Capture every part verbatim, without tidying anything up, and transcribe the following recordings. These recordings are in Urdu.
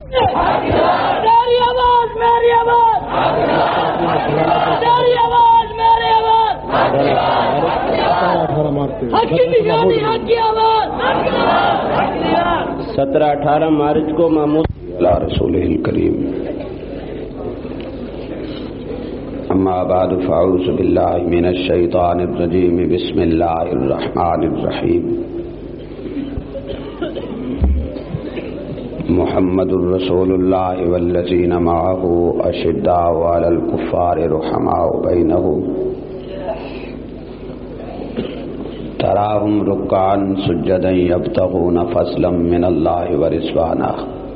میری آواز میری آواز میری آواز میری آواز حق کی نگرانی حق کی آواز. سترہ اٹھارہ مارچ کو محمود علی رسولہ الکریم. اما بعد فاعوذ باللہ من الشیطان الرجیم. بسم اللہ الرحمن الرحیم. محمد الرسول اللہ والذین معہ اشداء علی الکفار رحماء بینہم تراہم رکعا سجدا یبتغون فضلا من اللہ ورضوانا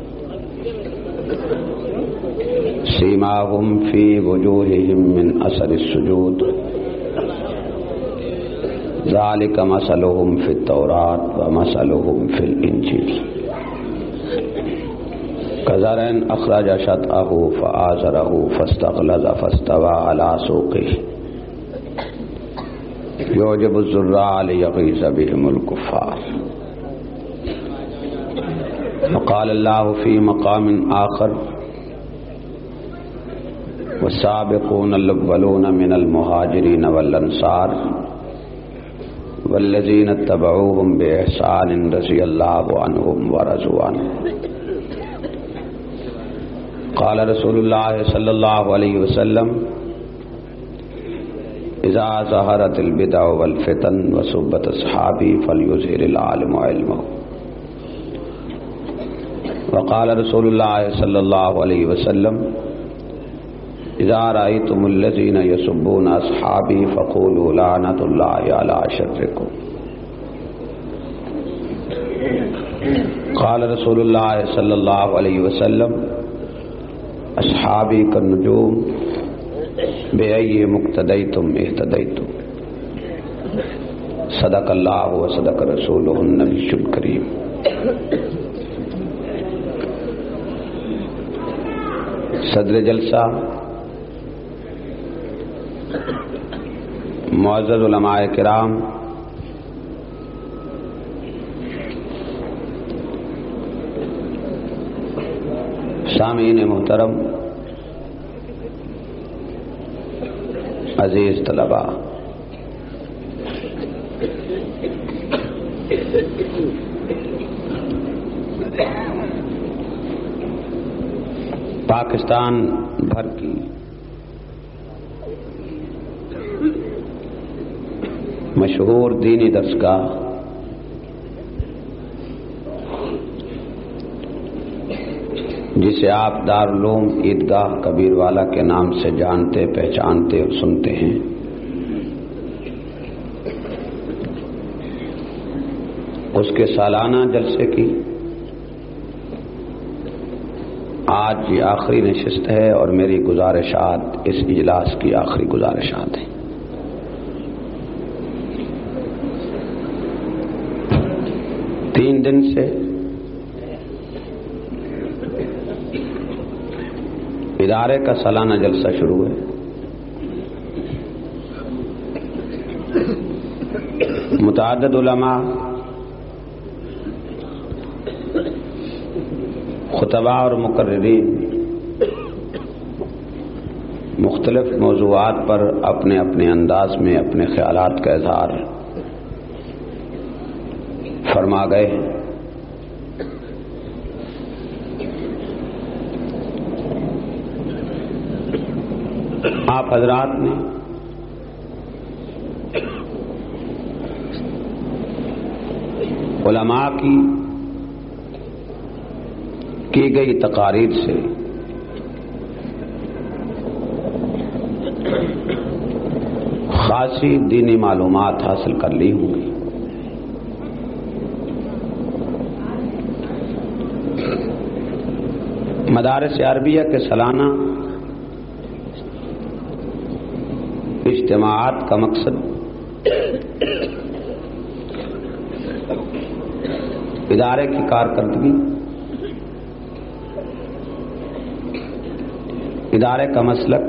سیماہم فی وجوہہم من اثر السجود ذالک مثلہم فی التوراۃ ومثلہم فی الانجیل كزرع أخرج شطأه فآزره فاستغلظ فاستوى على سوقه يعجب الزراع ليغيظ بهم الكفار. وقال الله في مقام آخر والسابقون الأولون من المهاجرين والأنصار والذين اتبعوهم بإحسان رضي الله عنهم ورضوا عنه. قال رسول اللہ صلی اللہ علیہ وسلم اذا ظہرت البدع والفتن وسبت اصحابی فلیظہر العالم علمہ. وقال رسول اللہ صلی اللہ علیہ وسلم اذا رأیتم الذین یسبون اصحابی فقولوا لعنۃ اللہ علی شرکم. قال رسول اللہ صلی اللہ علیہ وسلم اصحابی کالنجوم بأی مقتدیتم اہتدیتم. صدق اللہ و صدق رسولہ النبی الکریم. صدر جلسہ معزز علماء کرام، سامعین محترم، عزیز طلباء، پاکستان بھر کی مشہور دینی درسگاہ جسے آپ دارالعلوم عیدگاہ کبیر والا کے نام سے جانتے، پہچانتے اور سنتے ہیں، اس کے سالانہ جلسے کی آج یہ آخری نشست ہے اور میری گزارشات اس اجلاس کی آخری گزارشات ہیں. تین دن سے ادارے کا سالانہ جلسہ شروع ہے. متعدد علماء، خطباء اور مقررین مختلف موضوعات پر اپنے اپنے انداز میں اپنے خیالات کا اظہار فرما گئے. آپ حضرات نے علماء کی کی گئی تقاریر سے خاصی دینی معلومات حاصل کر لی ہوں گی. مدارس عربیہ کے سالانہ اجتماعات کا مقصد ادارے کی کارکردگی، ادارے کا مسلک،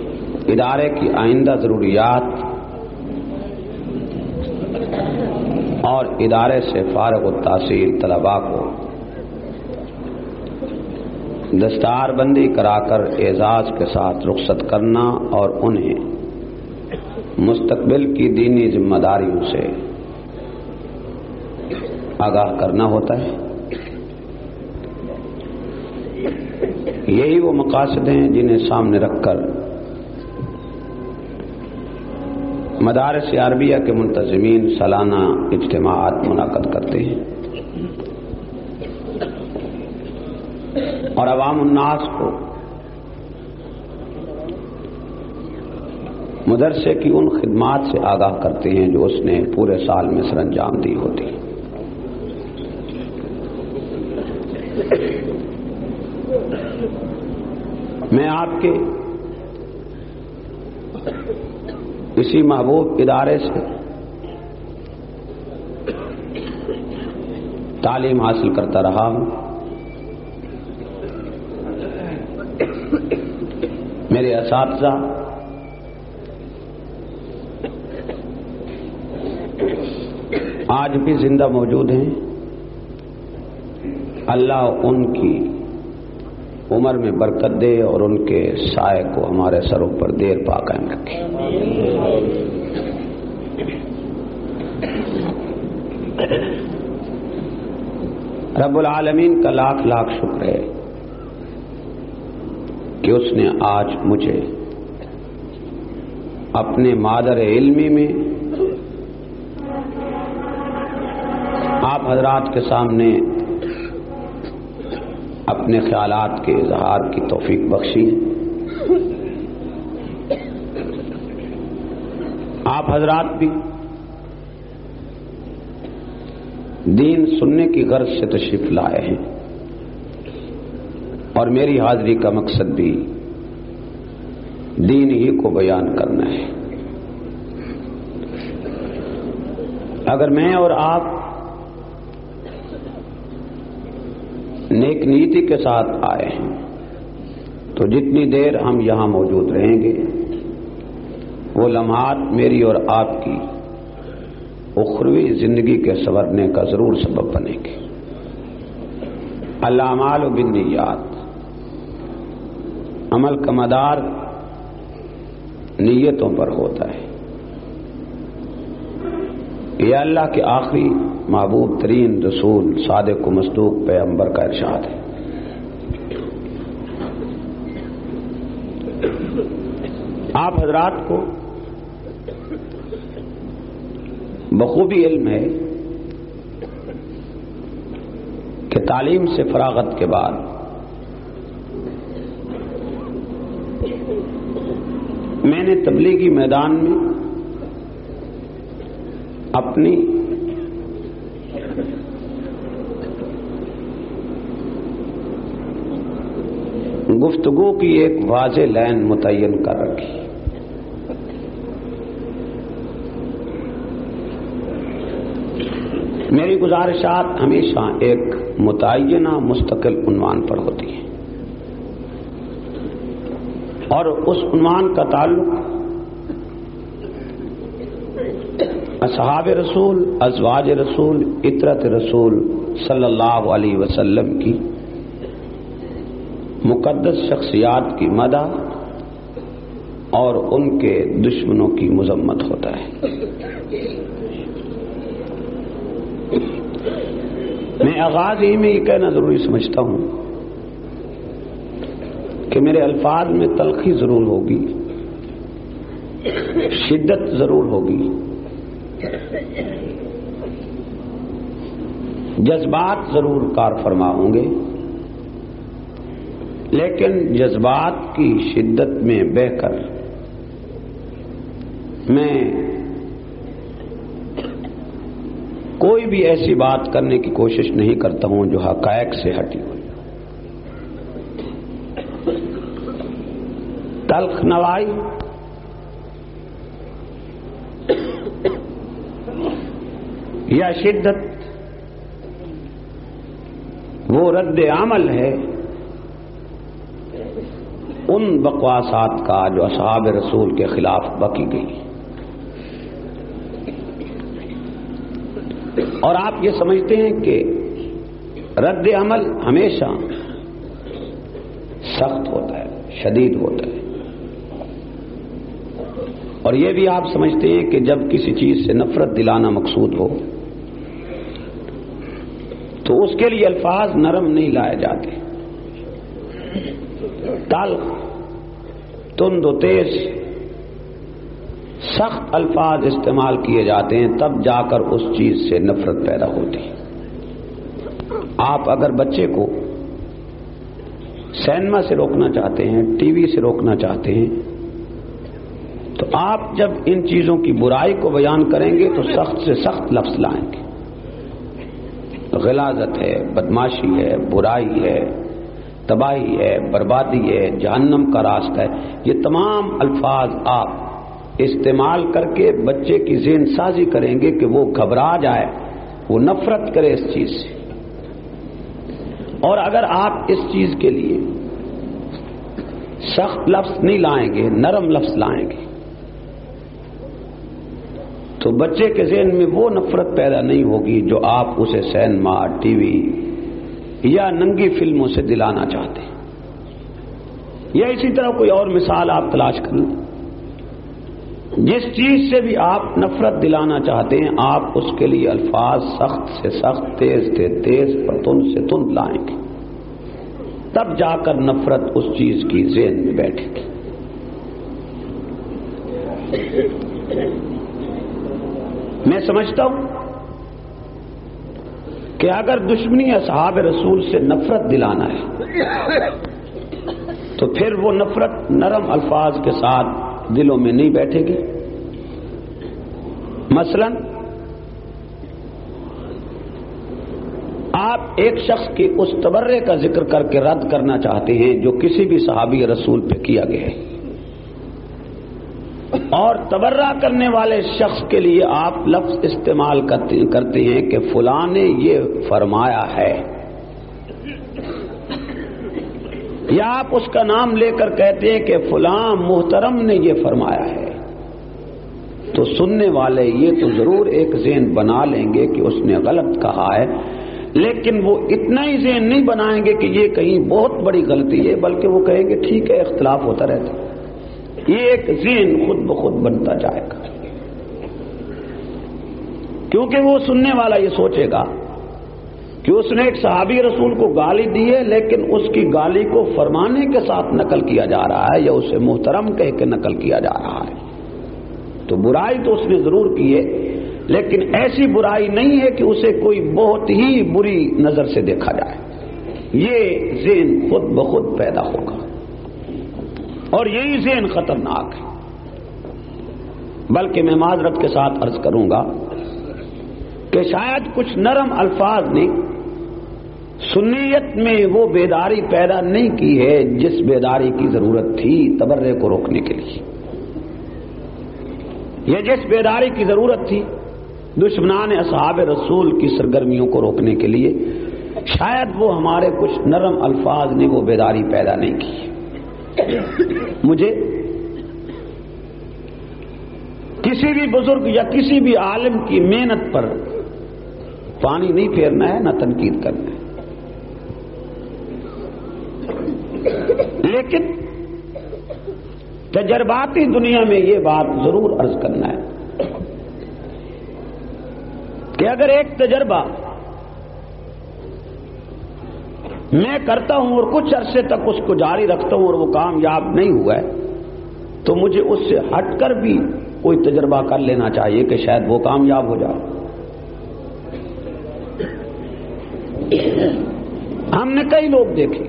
ادارے کی آئندہ ضروریات اور ادارے سے فارغ التحصیل طلباء کو دستار بندی کرا کر اعزاز کے ساتھ رخصت کرنا اور انہیں مستقبل کی دینی ذمہ داریوں سے آگاہ کرنا ہوتا ہے. یہی وہ مقاصد ہیں جنہیں سامنے رکھ کر مدارس عربیہ کے منتظمین سالانہ اجتماعات منعقد کرتے ہیں اور عوام الناس کو مدرسے کی ان خدمات سے آگاہ کرتے ہیں جو اس نے پورے سال میں سر انجام دی ہوتی ہے. میں آپ کے اسی محبوب ادارے سے تعلیم حاصل کرتا رہا ہوں. میرے اساتذہ آج بھی زندہ موجود ہیں. اللہ ان کی عمر میں برکت دے اور ان کے سائے کو ہمارے سروں پر دیر پا قائم رکھے. رب العالمین کا لاکھ لاکھ شکر ہے کہ اس نے آج مجھے اپنے مادر علمی میں آپ حضرات کے سامنے اپنے خیالات کے اظہار کی توفیق بخشی. آپ حضرات بھی دین سننے کی غرض سے تشریف لائے ہیں اور میری حاضری کا مقصد بھی دین ہی کو بیان کرنا ہے. اگر میں اور آپ نیک نیتی کے ساتھ آئے ہیں تو جتنی دیر ہم یہاں موجود رہیں گے وہ لمحات میری اور آپ کی اخروی زندگی کے سنورنے کا ضرور سبب بنے گے. الاعمال بالنیات، عمل کا مدار نیتوں پر ہوتا ہے. یہ اللہ کے آخری محبوب ترین رسول صادق و مصدوق پیغمبر کا ارشاد ہے. آپ حضرات کو بخوبی علم ہے کہ تعلیم سے فراغت کے بعد میں نے تبلیغی میدان میں اپنی گفتگو کی ایک واضح لائن متعین کر رکھی. میری گزارشات ہمیشہ ایک متعینہ مستقل عنوان پر ہوتی ہیں اور اس عنوان کا تعلق اصحاب رسول، ازواج رسول، اطرت رسول صلی اللہ علیہ وسلم کی مقدس شخصیات کی مدح اور ان کے دشمنوں کی مذمت ہوتا ہے. میں آغاز ہی میں یہ کہنا ضروری سمجھتا ہوں کہ میرے الفاظ میں تلخی ضرور ہوگی، شدت ضرور ہوگی، جذبات ضرور کار فرما ہوں گے، لیکن جذبات کی شدت میں بہہ کر میں کوئی بھی ایسی بات کرنے کی کوشش نہیں کرتا ہوں جو حقائق سے ہٹی ہوئی. تلخ نوائی یا شدت وہ رد عمل ہے ان بکواسات کا جو اصحاب رسول کے خلاف بکی گئی. اور آپ یہ سمجھتے ہیں کہ رد عمل ہمیشہ سخت ہوتا ہے، شدید ہوتا ہے، اور یہ بھی آپ سمجھتے ہیں کہ جب کسی چیز سے نفرت دلانا مقصود ہو تو اس کے لیے الفاظ نرم نہیں لائے جاتے، تلخ، تند و تیز، سخت الفاظ استعمال کیے جاتے ہیں، تب جا کر اس چیز سے نفرت پیدا ہوتی ہے۔ آپ اگر بچے کو سینما سے روکنا چاہتے ہیں، ٹی وی سے روکنا چاہتے ہیں، تو آپ جب ان چیزوں کی برائی کو بیان کریں گے تو سخت سے سخت لفظ لائیں گے، غلاظت ہے، بدماشی ہے، برائی ہے، تباہی ہے، بربادی ہے، جہنم کا راستہ ہے، یہ تمام الفاظ آپ استعمال کر کے بچے کی ذہن سازی کریں گے کہ وہ گھبرا جائے، وہ نفرت کرے اس چیز سے۔ اور اگر آپ اس چیز کے لیے سخت لفظ نہیں لائیں گے، نرم لفظ لائیں گے، تو بچے کے ذہن میں وہ نفرت پیدا نہیں ہوگی جو آپ اسے سینما، ٹی وی یا ننگی فلموں سے دلانا چاہتے ہیں۔ یا اسی طرح کوئی اور مثال آپ تلاش کر لیں، جس چیز سے بھی آپ نفرت دلانا چاہتے ہیں، آپ اس کے لیے الفاظ سخت سے سخت، تیز سے تیز اور تند سے تند لائیں گے، تب جا کر نفرت اس چیز کی ذہن میں بیٹھے گی۔ میں سمجھتا ہوں کہ اگر دشمنی اصحاب رسول سے نفرت دلانا ہے تو پھر وہ نفرت نرم الفاظ کے ساتھ دلوں میں نہیں بیٹھے گی۔ مثلا آپ ایک شخص کے اس تبرے کا ذکر کر کے رد کرنا چاہتے ہیں جو کسی بھی صحابی رسول پہ کیا گیا ہے، اور تبرہ کرنے والے شخص کے لیے آپ لفظ استعمال کرتے ہیں کہ فلاں نے یہ فرمایا ہے، یا آپ اس کا نام لے کر کہتے ہیں کہ فلاں محترم نے یہ فرمایا ہے، تو سننے والے یہ تو ضرور ایک ذہن بنا لیں گے کہ اس نے غلط کہا ہے، لیکن وہ اتنا ہی ذہن نہیں بنائیں گے کہ یہ کہیں بہت بڑی غلطی ہے، بلکہ وہ کہیں گے ٹھیک ہے، اختلاف ہوتا رہتا ہے۔ یہ ایک ذہن خود بخود بنتا جائے گا، کیونکہ وہ سننے والا یہ سوچے گا کہ اس نے ایک صحابی رسول کو گالی دی ہے، لیکن اس کی گالی کو فرمانے کے ساتھ نقل کیا جا رہا ہے، یا اسے محترم کہہ کے نقل کیا جا رہا ہے، تو برائی تو اس نے ضرور کی ہے، لیکن ایسی برائی نہیں ہے کہ اسے کوئی بہت ہی بری نظر سے دیکھا جائے۔ یہ ذہن خود بخود پیدا ہوگا، اور یہی ذہن خطرناک ہے۔ بلکہ میں معذرت کے ساتھ عرض کروں گا کہ شاید کچھ نرم الفاظ نے سنیت میں وہ بیداری پیدا نہیں کی ہے جس بیداری کی ضرورت تھی تبرے کو روکنے کے لیے۔ یہ جس بیداری کی ضرورت تھی دشمنان اصحاب رسول کی سرگرمیوں کو روکنے کے لیے، شاید وہ ہمارے کچھ نرم الفاظ نے وہ بیداری پیدا نہیں کی۔ مجھے کسی بھی بزرگ یا کسی بھی عالم کی محنت پر پانی نہیں پھیرنا ہے، نہ تنقید کرنا ہے، لیکن تجرباتی دنیا میں یہ بات ضرور عرض کرنا ہے کہ اگر ایک تجربہ میں کرتا ہوں اور کچھ عرصے تک اس کو جاری رکھتا ہوں اور وہ کامیاب نہیں ہوا ہے، تو مجھے اس سے ہٹ کر بھی کوئی تجربہ کر لینا چاہیے کہ شاید وہ کامیاب ہو جائے۔ ہم نے کئی لوگ دیکھے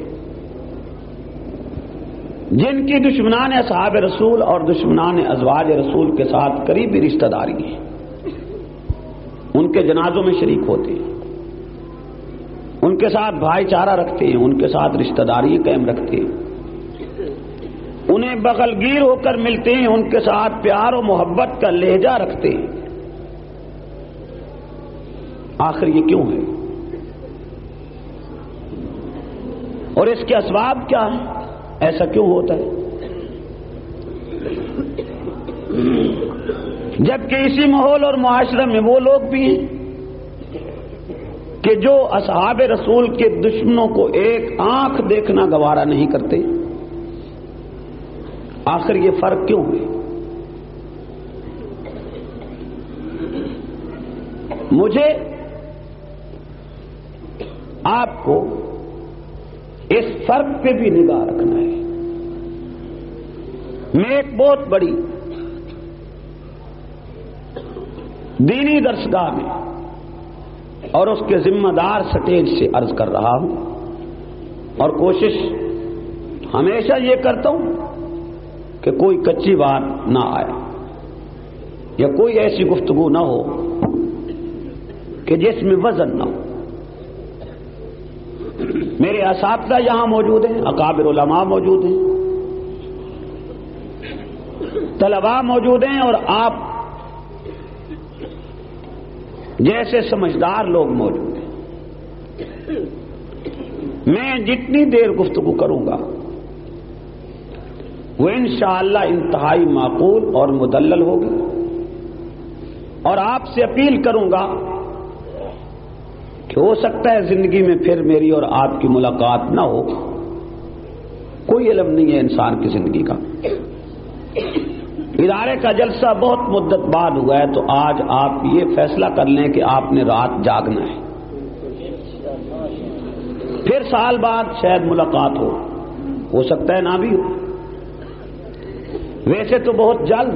جن کی دشمنان اصحاب رسول اور دشمنان ازواج رسول کے ساتھ قریبی رشتہ داری ہے، ان کے جنازوں میں شریک ہوتے ہیں، ان کے ساتھ بھائی چارہ رکھتے ہیں، ان کے ساتھ رشتہ داری قائم رکھتے ہیں، انہیں بغل گیر ہو کر ملتے ہیں، ان کے ساتھ پیار و محبت کا لہجہ رکھتے ہیں۔ آخر یہ کیوں ہے اور اس کے اسباب کیا ہیں؟ ایسا کیوں ہوتا ہے؟ جبکہ اسی ماحول اور معاشرے میں وہ لوگ بھی ہیں کہ جو اصحاب رسول کے دشمنوں کو ایک آنکھ دیکھنا گوارا نہیں کرتے، آخر یہ فرق کیوں ہے؟ مجھے آپ کو اس فرق پہ بھی نگاہ رکھنا ہے۔ میں ایک بہت بڑی دینی درسگاہ میں اور اس کے ذمہ دار سٹیج سے عرض کر رہا ہوں، اور کوشش ہمیشہ یہ کرتا ہوں کہ کوئی کچی بات نہ آئے یا کوئی ایسی گفتگو نہ ہو کہ جس میں وزن نہ ہو۔ میرے اساتذہ یہاں موجود ہیں، اکابر علماء موجود ہیں، طلباء موجود ہیں، اور آپ جیسے سمجھدار لوگ موجود ہیں۔ میں جتنی دیر گفتگو کروں گا وہ انشاءاللہ انتہائی معقول اور مدلل ہوگی، اور آپ سے اپیل کروں گا کہ ہو سکتا ہے زندگی میں پھر میری اور آپ کی ملاقات نہ ہو، کوئی علم نہیں ہے انسان کی زندگی کا۔ ادارے کا جلسہ بہت مدت بعد ہوا ہے، تو آج آپ یہ فیصلہ کر لیں کہ آپ نے رات جاگنا ہے، پھر سال بعد شاید ملاقات ہو ہو سکتا ہے نہ بھی ہو۔ ویسے تو بہت جلد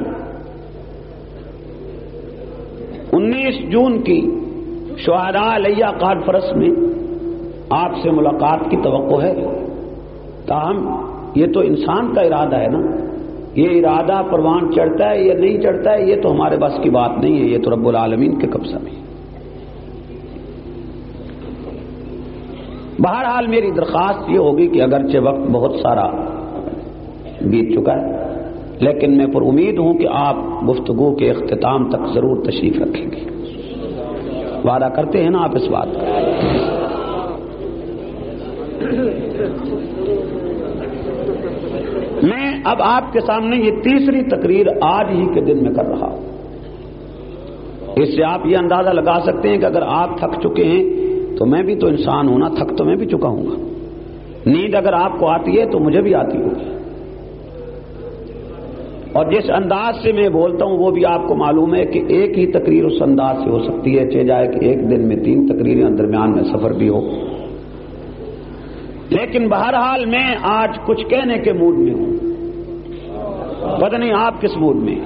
انیس جون کی شہداء علیہ کانفرنس میں آپ سے ملاقات کی توقع ہے، تاہم یہ تو انسان کا ارادہ ہے نا، یہ ارادہ پروان چڑھتا ہے یا نہیں چڑھتا ہے یہ تو ہمارے بس کی بات نہیں ہے، یہ تو رب العالمین کے قبضہ میں ہے۔ بہرحال میری درخواست یہ ہوگی کہ اگرچہ وقت بہت سارا بیت چکا ہے، لیکن میں پر امید ہوں کہ آپ گفتگو کے اختتام تک ضرور تشریف رکھیں گے۔ وعدہ کرتے ہیں نا آپ اس بات کا؟ میں اب آپ کے سامنے یہ تیسری تقریر آج ہی کے دن میں کر رہا ہوں۔ اس سے آپ یہ اندازہ لگا سکتے ہیں کہ اگر آپ تھک چکے ہیں تو میں بھی تو انسان ہوں نا، تھک تو میں بھی چکا ہوں گا۔ نیند اگر آپ کو آتی ہے تو مجھے بھی آتی ہوگی، اور جس انداز سے میں بولتا ہوں وہ بھی آپ کو معلوم ہے کہ ایک ہی تقریر اس انداز سے ہو سکتی ہے، چاہے جائے کہ ایک دن میں تین تقریریں، درمیان میں سفر بھی ہو۔ لیکن بہرحال میں آج کچھ کہنے کے موڈ میں ہوں، پتہ نہیں آپ کس موڈ میں۔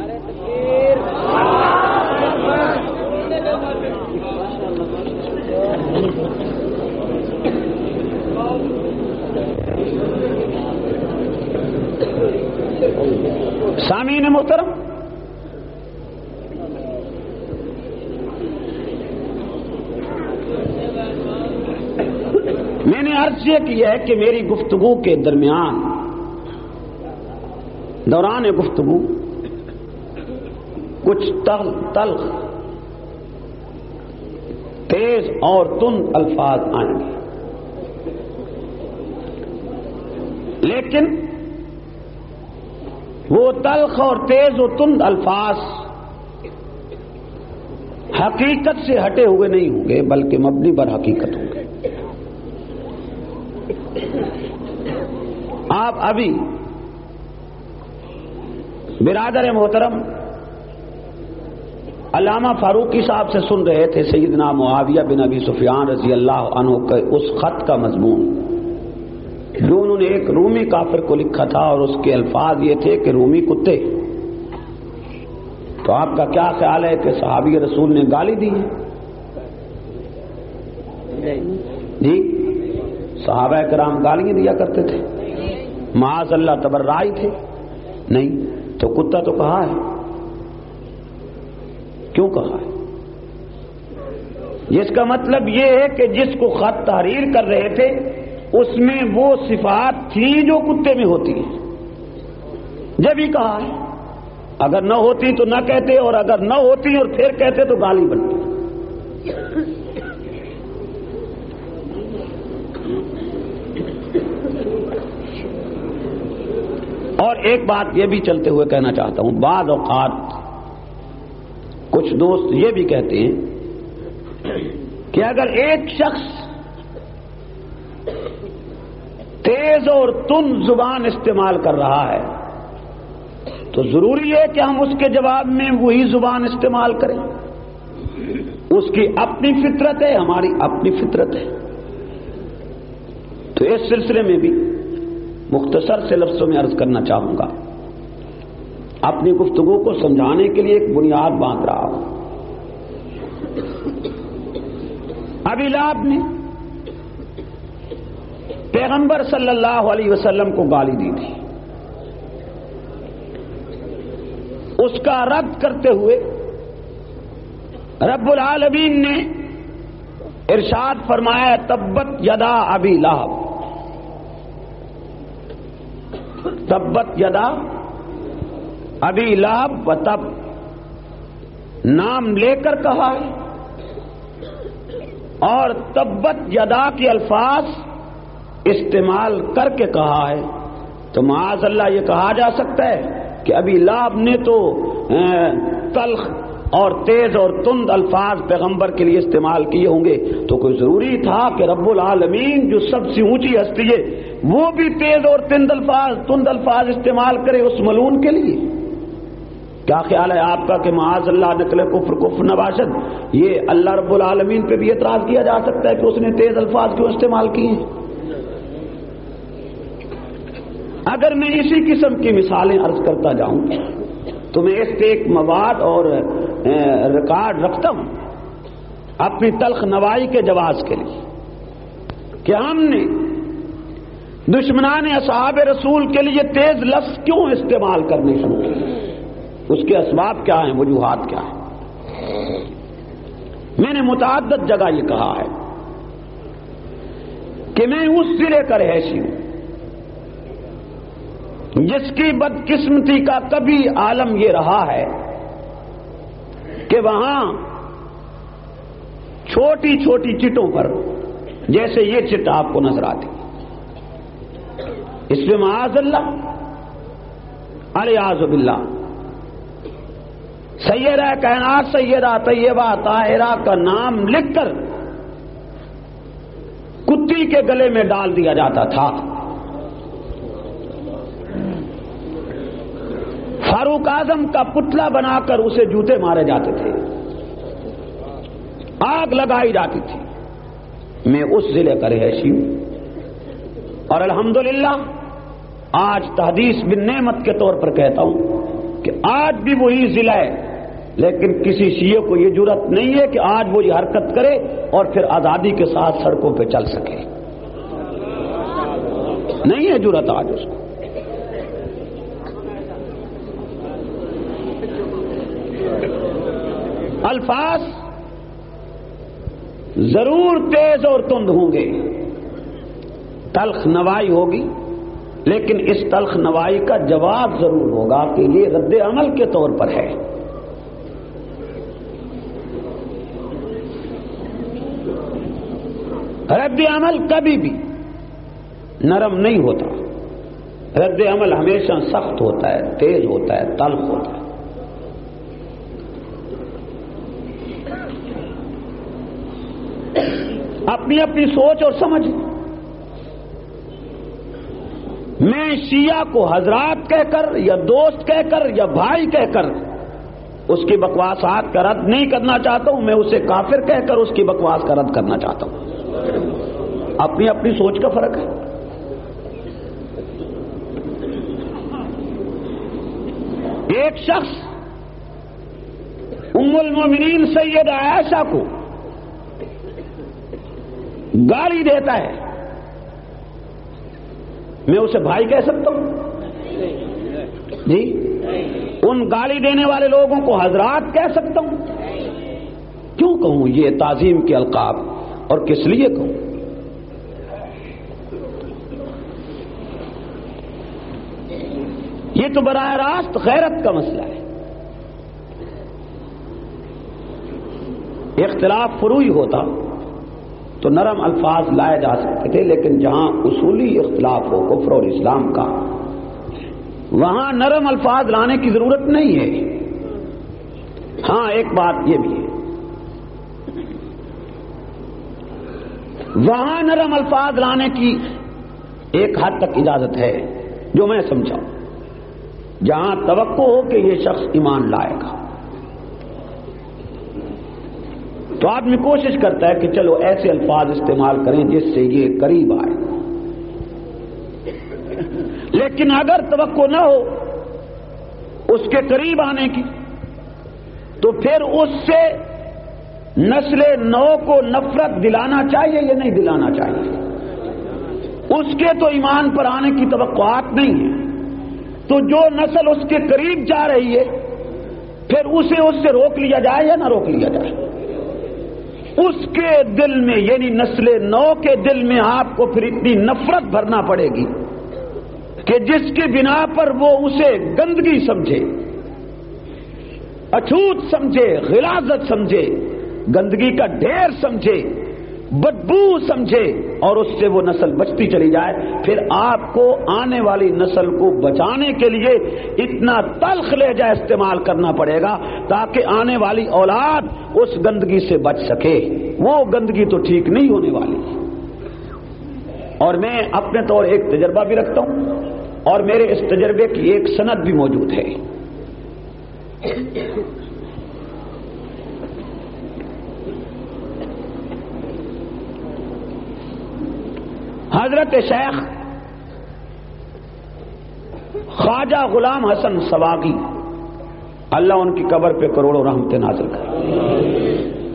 سامعین محترم، میں نے عرض یہ کیا ہے کہ میری گفتگو کے درمیان دوران گفتگو کچھ تلخ تیز اور تند الفاظ آئیں گے، لیکن وہ تلخ اور تیز و تند الفاظ حقیقت سے ہٹے ہوئے نہیں ہوں گے، بلکہ مبنی بر حقیقت ہوں گے۔ آپ ابھی برادر محترم علامہ فاروقی صاحب سے سن رہے تھے سیدنا معاویہ بن ابی سفیان رضی اللہ عنہ کے اس خط کا مضمون جو انہوں نے ایک رومی کافر کو لکھا تھا، اور اس کے الفاظ یہ تھے کہ رومی کتے۔ تو آپ کا کیا خیال ہے کہ صحابی رسول نے گالی دی ہے؟ جی، صحابہ کرام گالیاں دیا کرتے تھے؟ معاذ اللہ تبررائی تھے؟ نہیں، تو کتا تو کہا ہے۔ کیوں کہا ہے؟ جس کا مطلب یہ ہے کہ جس کو خط تحریر کر رہے تھے اس میں وہ صفات تھی جو کتے میں ہوتی ہیں، جب ہی کہا ہے۔ اگر نہ ہوتی تو نہ کہتے، اور اگر نہ ہوتی اور پھر کہتے تو گالی بنتی۔ اور ایک بات یہ بھی چلتے ہوئے کہنا چاہتا ہوں، بعض اوقات کچھ دوست یہ بھی کہتے ہیں کہ اگر ایک شخص تیز اور تند زبان استعمال کر رہا ہے تو ضروری ہے کہ ہم اس کے جواب میں وہی زبان استعمال کریں. اس کی اپنی فطرت ہے، ہماری اپنی فطرت ہے. تو اس سلسلے میں بھی مختصر سے لفظوں میں عرض کرنا چاہوں گا. اپنی گفتگو کو سمجھانے کے لیے ایک بنیاد باندھ رہا ہوں. ابی لہب نے پیغمبر صلی اللہ علیہ وسلم کو گالی دی تھی. اس کا رد کرتے ہوئے رب العالمین نے ارشاد فرمایا تبت یدا ابی لہب، تبت یدا ابی لہب و تب، نام لے کر کہا ہے اور تبت یدا کے الفاظ استعمال کر کے کہا ہے. تو معاذ اللہ یہ کہا جا سکتا ہے کہ ابی لہب نے تو تلخ اور تیز اور تند الفاظ پیغمبر کے لیے استعمال کیے ہوں گے، تو کوئی ضروری تھا کہ رب العالمین جو سب سے اونچی ہستی ہے وہ بھی تیز اور تند الفاظ تند الفاظ استعمال کرے اس ملعون کے لیے؟ کیا خیال ہے آپ کا کہ معاذ اللہ نقل کفر کفر نباشد، یہ اللہ رب العالمین پہ بھی اعتراض کیا جا سکتا ہے کہ اس نے تیز الفاظ کیوں استعمال کیے ہیں؟ اگر میں اسی قسم کی مثالیں عرض کرتا جاؤں تو میں اس سے ایک مواد اور ریکارڈ رکھتا ہوں اپنی تلخ نوائی کے جواز کے لیے کہ ہم نے دشمنان اصحاب رسول کے لیے تیز لفظ کیوں استعمال کرنے شروع کیے، اس کے اسباب کیا ہیں، وجوہات کیا ہیں. میں نے متعدد جگہ یہ کہا ہے کہ میں اس ضلع کا رہائشی ہوں جس کی بدقسمتی کا کبھی عالم یہ رہا ہے کہ وہاں چھوٹی چھوٹی چٹوں پر، جیسے یہ چٹ آپ کو نظر آتی، اس میں معاذ اللہ الیاذ باللہ سیدہ کائنات سیدہ طیبہ طاہرہ کا نام لکھ کر کتی کے گلے میں ڈال دیا جاتا تھا. فاروق اعظم کا پتلا بنا کر اسے جوتے مارے جاتے تھے، آگ لگائی جاتی تھی. میں اس ضلع کا رہائشی ہوں اور الحمدللہ آج تحدیث بن نعمت کے طور پر کہتا ہوں کہ آج بھی وہی ضلع ہے، لیکن کسی شیعہ کو یہ جرأت نہیں ہے کہ آج وہ یہ حرکت کرے اور پھر آزادی کے ساتھ سڑکوں پہ چل سکے. نہیں ہے جرأت آج اس کو. الفاظ ضرور تیز اور تند ہوں گے، تلخ نوائی ہوگی، لیکن اس تلخ نوائی کا جواب ضرور ہوگا کہ یہ رد عمل کے طور پر ہے. رد عمل کبھی بھی نرم نہیں ہوتا، رد عمل ہمیشہ سخت ہوتا ہے، تیز ہوتا ہے، تلخ ہوتا ہے. اپنی اپنی سوچ اور سمجھ. میں شیعہ کو حضرات کہہ کر یا دوست کہہ کر یا بھائی کہہ کر اس کی بکواسات کا رد نہیں کرنا چاہتا ہوں، میں اسے کافر کہہ کر اس کی بکواس کا رد کرنا چاہتا ہوں. اپنی اپنی سوچ کا فرق ہے. ایک شخص ام المومنین سیدہ عائشہ کو گالی دیتا ہے، میں اسے بھائی کہہ سکتا ہوں؟ جی، ان گالی دینے والے لوگوں کو حضرات کہہ سکتا ہوں؟ کیوں کہوں یہ تعظیم کے القاب، اور کس لیے کہوں؟ یہ تو براہ راست غیرت کا مسئلہ ہے. اختلاف فروعی ہوتا تو نرم الفاظ لائے جا سکتے تھے، لیکن جہاں اصولی اختلاف ہو کفر اور اسلام کا، وہاں نرم الفاظ لانے کی ضرورت نہیں ہے. ہاں ایک بات یہ بھی ہے وہاں نرم الفاظ لانے کی ایک حد تک اجازت ہے جو میں سمجھا، جہاں توقع ہو کہ یہ شخص ایمان لائے گا تو آدمی کوشش کرتا ہے کہ چلو ایسے الفاظ استعمال کریں جس سے یہ قریب آئے، لیکن اگر توقع نہ ہو اس کے قریب آنے کی تو پھر اس سے نسل نو کو نفرت دلانا چاہیے یا نہیں دلانا چاہیے؟ اس کے تو ایمان پر آنے کی توقعات نہیں ہے، تو جو نسل اس کے قریب جا رہی ہے پھر اسے اس سے روک لیا جائے یا نہ روک لیا جائے؟ اس کے دل میں یعنی نسل نو کے دل میں آپ کو پھر اتنی نفرت بھرنا پڑے گی کہ جس کی بنا پر وہ اسے گندگی سمجھے، اچھوت سمجھے، غلاظت سمجھے، گندگی کا ڈھیر سمجھے، بدبو سمجھے، اور اس سے وہ نسل بچتی چلی جائے۔ پھر آپ کو آنے والی نسل کو بچانے کے لیے اتنا تلخ لہجہ استعمال کرنا پڑے گا تاکہ آنے والی اولاد اس گندگی سے بچ سکے۔ وہ گندگی تو ٹھیک نہیں ہونے والی، اور میں اپنے طور ایک تجربہ بھی رکھتا ہوں اور میرے اس تجربے کی ایک سند بھی موجود ہے۔ حضرت شیخ خواجہ غلام حسن سواگی، اللہ ان کی قبر پہ کروڑوں رحمتیں نازل کرے،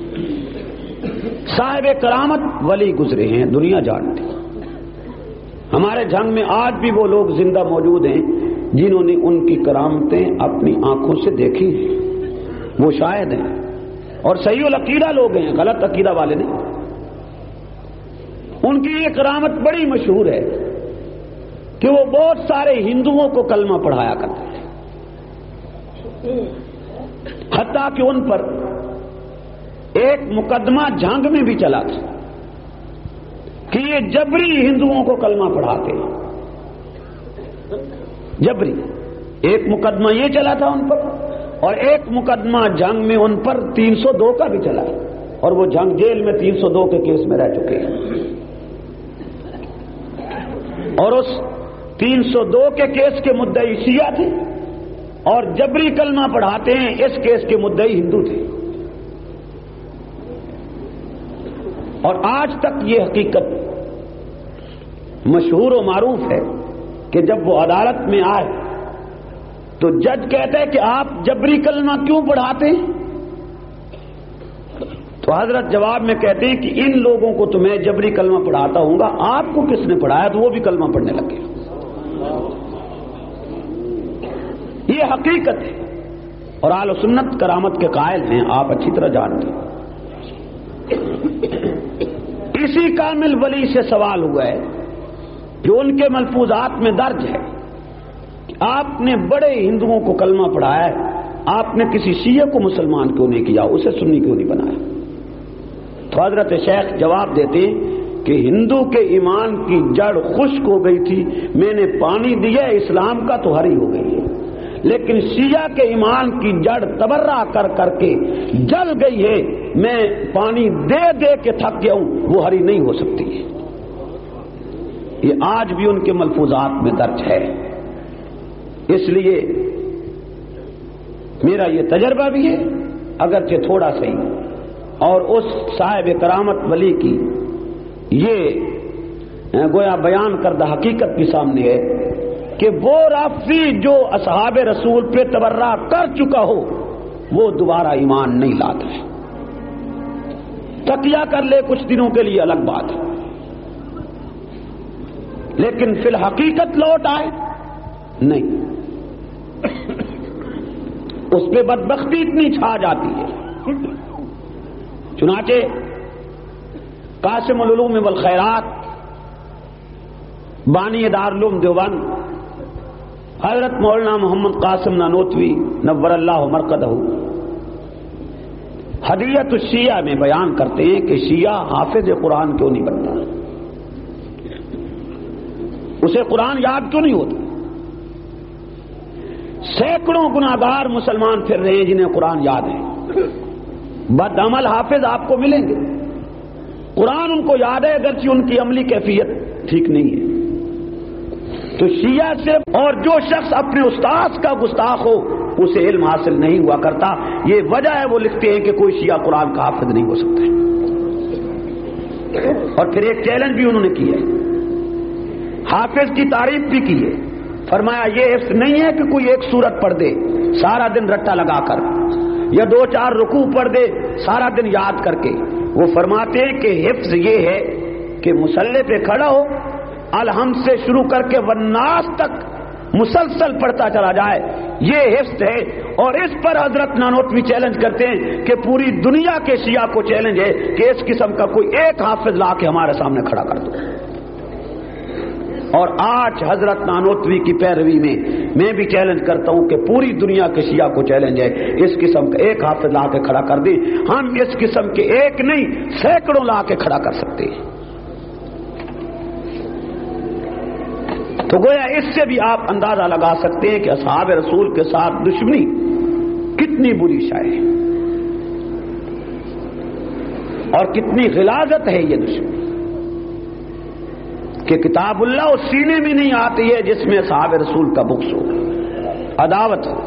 صاحب کرامت ولی گزرے ہیں، دنیا جانتی۔ ہمارے جھنگ میں آج بھی وہ لوگ زندہ موجود ہیں جنہوں نے ان کی کرامتیں اپنی آنکھوں سے دیکھی ہیں، وہ شاہد ہیں، اور صحیح العقیدہ لوگ ہیں، غلط عقیدہ والے نہیں۔ ان کی یہ کرامت بڑی مشہور ہے کہ وہ بہت سارے ہندوؤں کو کلمہ پڑھایا کرتے تھے، حتیٰ کہ ان پر ایک مقدمہ جھنگ میں بھی چلا تھا کہ یہ جبری ہندوؤں کو کلمہ پڑھاتے ہیں، جبری۔ ایک مقدمہ یہ چلا تھا ان پر، اور ایک مقدمہ جنگ میں ان پر تین سو دو کا بھی چلا، اور وہ جنگ جیل میں تین سو دو کے کیس میں رہ چکے ہیں، اور اس تین سو دو کے کیس کے مدعی شیعہ تھے، اور جبری کلمہ پڑھاتے ہیں اس کیس کے مدعی ہندو تھے۔ اور آج تک یہ حقیقت مشہور و معروف ہے کہ جب وہ عدالت میں آئے تو جج کہتا ہے کہ آپ جبری کلمہ کیوں پڑھاتے ہیں؟ تو حضرت جواب میں کہتے ہیں کہ ان لوگوں کو تو میں جبری کلمہ پڑھاتا ہوں گا، آپ کو کس نے پڑھایا؟ تو وہ بھی کلمہ پڑھنے لگے۔ یہ حقیقت ہے، اور اہل سنت کرامت کے قائل ہیں، آپ اچھی طرح جانتے ہیں۔ اسی کامل ولی سے سوال ہوا ہے جو ان کے ملفوظات میں درج ہے، آپ نے بڑے ہندوؤں کو کلمہ پڑھایا ہے، آپ نے کسی شیعہ کو مسلمان کیوں نہیں کیا، اسے سنی کیوں نہیں بنایا؟ تو حضرت شیخ جواب دیتے ہیں کہ ہندو کے ایمان کی جڑ خشک ہو گئی تھی، میں نے پانی دیا اسلام کا تو ہری ہو گئی ہے، لیکن شیعہ کے ایمان کی جڑ تبرہ کر کر کے جل گئی ہے، میں پانی دے دے کے تھک گیا ہوں، وہ ہری نہیں ہو سکتی ہے۔ یہ آج بھی ان کے ملفوظات میں درج ہے۔ اس لیے میرا یہ تجربہ بھی ہے، اگرچہ تھوڑا صحیح، اور اس صاحب کرامت ولی کی یہ گویا بیان کردہ حقیقت بھی سامنے ہے کہ وہ رافضی جو اصحاب رسول پہ تبرہ کر چکا ہو وہ دوبارہ ایمان نہیں لاتا ہے، تقیہ کر لے کچھ دنوں کے لیے الگ بات ہے، لیکن فی الحقیقت لوٹ آئے نہیں، اس پہ بدبختی اتنی چھا جاتی ہے۔ چنانچہ قاسم العلوم والخیرات بانی دارالعلوم دیوبند حضرت مولانا محمد قاسم نانوتوی نور اللہ مرقدہ ہدیت الشیعہ میں بیان کرتے ہیں کہ شیعہ حافظ قرآن کیوں نہیں بنتا، اسے قرآن یاد کیوں نہیں ہوتا؟ سینکڑوں گناہگار مسلمان پھر رہے ہیں جنہیں قرآن یاد ہے، بد عمل حافظ آپ کو ملیں گے، قرآن ان کو یاد ہے اگرچہ ان کی عملی کیفیت ٹھیک نہیں ہے. تو شیعہ صرف اور جو شخص اپنے استاد کا گستاخ ہو اسے علم حاصل نہیں ہوا کرتا. یہ وجہ ہے وہ لکھتے ہیں کہ کوئی شیعہ قرآن کا حافظ نہیں ہو سکتا. اور پھر ایک چیلنج بھی انہوں نے کیا ہے, حافظ کی تعریف بھی کی ہے. فرمایا یہ حفظ نہیں ہے کہ کوئی ایک سورت پڑھ دے سارا دن رٹا لگا کر, یا دو چار رکوع پڑھ دے سارا دن یاد کر کے. وہ فرماتے ہیں کہ حفظ یہ ہے کہ مصلی پہ کھڑا ہو, الحمد سے شروع کر کے والناس تک مسلسل پڑھتا چلا جائے, یہ حفظ ہے. اور اس پر حضرت نانوتوی چیلنج کرتے ہیں کہ پوری دنیا کے شیعہ کو چیلنج ہے کہ اس قسم کا کوئی ایک حافظ لا کے ہمارے سامنے کھڑا کر دو. اور آج حضرت نانوتوی کی پیروی میں میں بھی چیلنج کرتا ہوں کہ پوری دنیا کے شیعہ کو چیلنج ہے, اس قسم کا ایک حافظ لا کے کھڑا کر دیں. ہم اس قسم کے ایک نہیں سینکڑوں لا کے کھڑا کر سکتے ہیں. تو گویا اس سے بھی آپ اندازہ لگا سکتے ہیں کہ اصحاب رسول کے ساتھ دشمنی کتنی بری شے ہے اور کتنی غلاظت ہے یہ دشمنی, کہ کتاب اللہ اس سینے میں نہیں آتی ہے جس میں اصحاب رسول کا بغض ہو, عداوت ہو.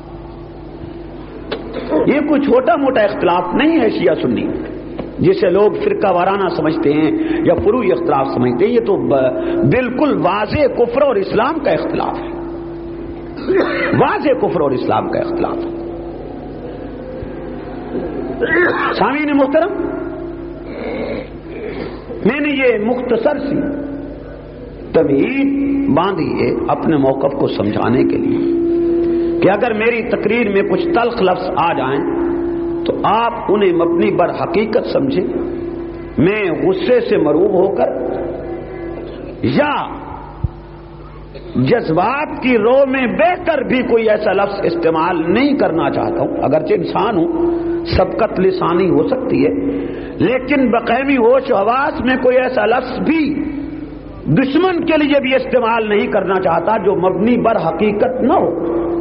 یہ کوئی چھوٹا موٹا اختلاف نہیں ہے شیعہ سنی جسے لوگ فرقہ وارانہ سمجھتے ہیں یا فروعی اختلاف سمجھتے ہیں. یہ تو بالکل واضح کفر اور اسلام کا اختلاف ہے, واضح کفر اور اسلام کا اختلاف ہے. سامعین محترم, میں نے یہ مختصر سی تمہید باندھی ہے اپنے موقف کو سمجھانے کے لیے کہ اگر میری تقریر میں کچھ تلخ لفظ آ جائیں تو آپ انہیں مبنی بر حقیقت سمجھیں. میں غصے سے مروب ہو کر یا جذبات کی رو میں بہ کر بھی کوئی ایسا لفظ استعمال نہیں کرنا چاہتا ہوں. اگرچہ انسان ہوں, سبقت لسانی ہو سکتی ہے, لیکن بقیمی ہوش و حواس میں کوئی ایسا لفظ بھی دشمن کے لیے بھی استعمال نہیں کرنا چاہتا جو مبنی بر حقیقت نہ ہو.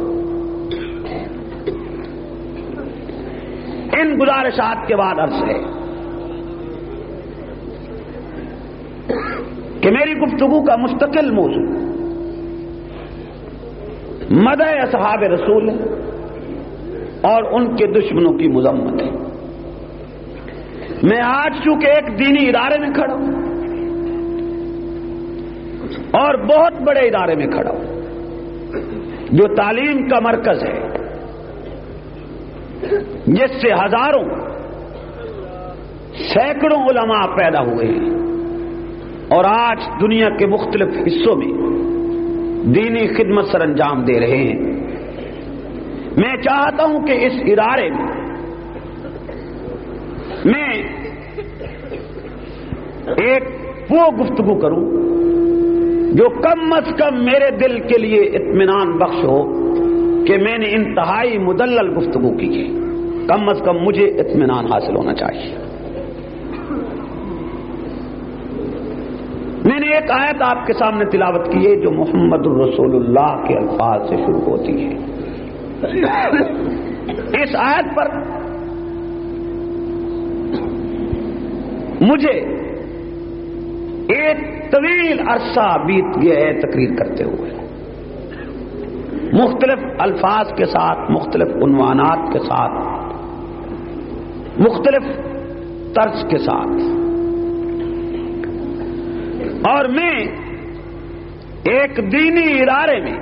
ان گزارشات کے بعد عرض ہے کہ میری گفتگو کا مستقل موضوع مدح اصحاب رسول ہے اور ان کے دشمنوں کی مذمت ہے. میں آج چونکہ ایک دینی ادارے میں کھڑا ہوں اور بہت بڑے ادارے میں کھڑا ہوں جو تعلیم کا مرکز ہے, جس سے ہزاروں سینکڑوں علماء پیدا ہوئے ہیں اور آج دنیا کے مختلف حصوں میں دینی خدمت سر انجام دے رہے ہیں. میں چاہتا ہوں کہ اس ادارے میں میں ایک وہ گفتگو کروں جو کم از کم میرے دل کے لیے اطمینان بخش ہو کہ میں نے انتہائی مدلل گفتگو کی ہے. کم از کم مجھے اطمینان حاصل ہونا چاہیے. میں نے ایک آیت آپ کے سامنے تلاوت کی ہے جو محمد الرسول اللہ کے الفاظ سے شروع ہوتی ہے. اس آیت پر مجھے ایک طویل عرصہ بیت گیا ہے تقریر کرتے ہوئے, مختلف الفاظ کے ساتھ, مختلف عنوانات کے ساتھ, مختلف طرز کے ساتھ. اور میں ایک دینی ادارے میں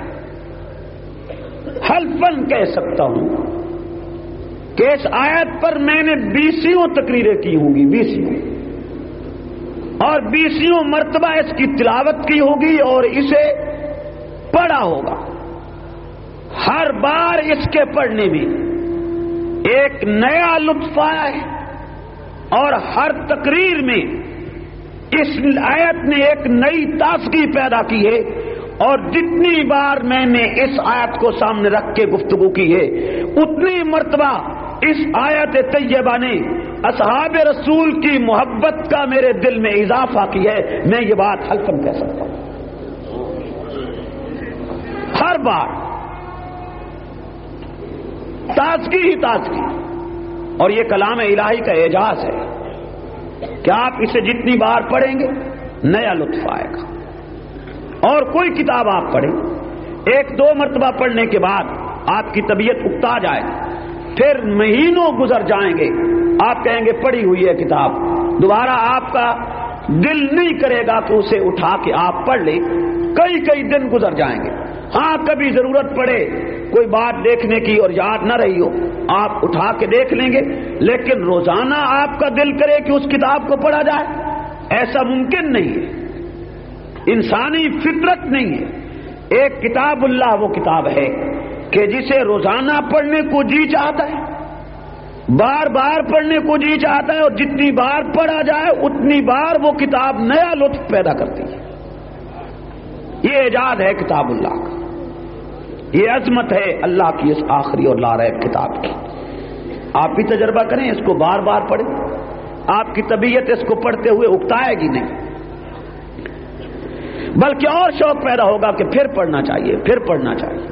حلفاً کہہ سکتا ہوں کہ اس آیت پر میں نے بیسیوں تقریریں کی ہوں گی, بیسیوں, اور بیسیوں مرتبہ اس کی تلاوت کی ہوگی اور اسے پڑھا ہوگا. ہر بار اس کے پڑھنے میں ایک نیا لطف آیا ہے اور ہر تقریر میں اس آیت نے ایک نئی تازگی پیدا کی ہے. اور جتنی بار میں نے اس آیت کو سامنے رکھ کے گفتگو کی ہے اتنی مرتبہ اس آیت طیبہ نے اصحاب رسول کی محبت کا میرے دل میں اضافہ کی ہے. میں یہ بات حلفاً کہہ سکتا ہوں. ہر بار تازگی ہی تازگی, اور یہ کلام الہی کا اعجاز ہے کہ آپ اسے جتنی بار پڑھیں گے نیا لطف آئے گا. اور کوئی کتاب آپ پڑھیں، ایک دو مرتبہ پڑھنے کے بعد آپ کی طبیعت اکتا جائے، پھر مہینوں گزر جائیں گے، آپ کہیں گے پڑھی ہوئی ہے کتاب، دوبارہ آپ کا دل نہیں کرے گا کہ اسے اٹھا کے آپ پڑھ لیں. کئی کئی دن گزر جائیں گے. ہاں کبھی ضرورت پڑے کوئی بات دیکھنے کی اور یاد نہ رہی ہو، آپ اٹھا کے دیکھ لیں گے، لیکن روزانہ آپ کا دل کرے کہ اس کتاب کو پڑھا جائے، ایسا ممکن نہیں ہے، انسانی فطرت نہیں ہے. ایک کتاب اللہ وہ کتاب ہے کہ جسے روزانہ پڑھنے کو جی چاہتا ہے، بار بار پڑھنے کو جی چاہتا ہے، اور جتنی بار پڑھا جائے اتنی بار وہ کتاب نیا لطف پیدا کرتی ہے. یہ اعجاز ہے کتاب اللہ کا، یہ عظمت ہے اللہ کی اس آخری اور لا ریب کتاب کی. آپ بھی تجربہ کریں، اس کو بار بار پڑھیں، آپ کی طبیعت اس کو پڑھتے ہوئے اکتائے گی نہیں، بلکہ اور شوق پیدا ہوگا کہ پھر پڑھنا چاہیے، پھر پڑھنا چاہیے.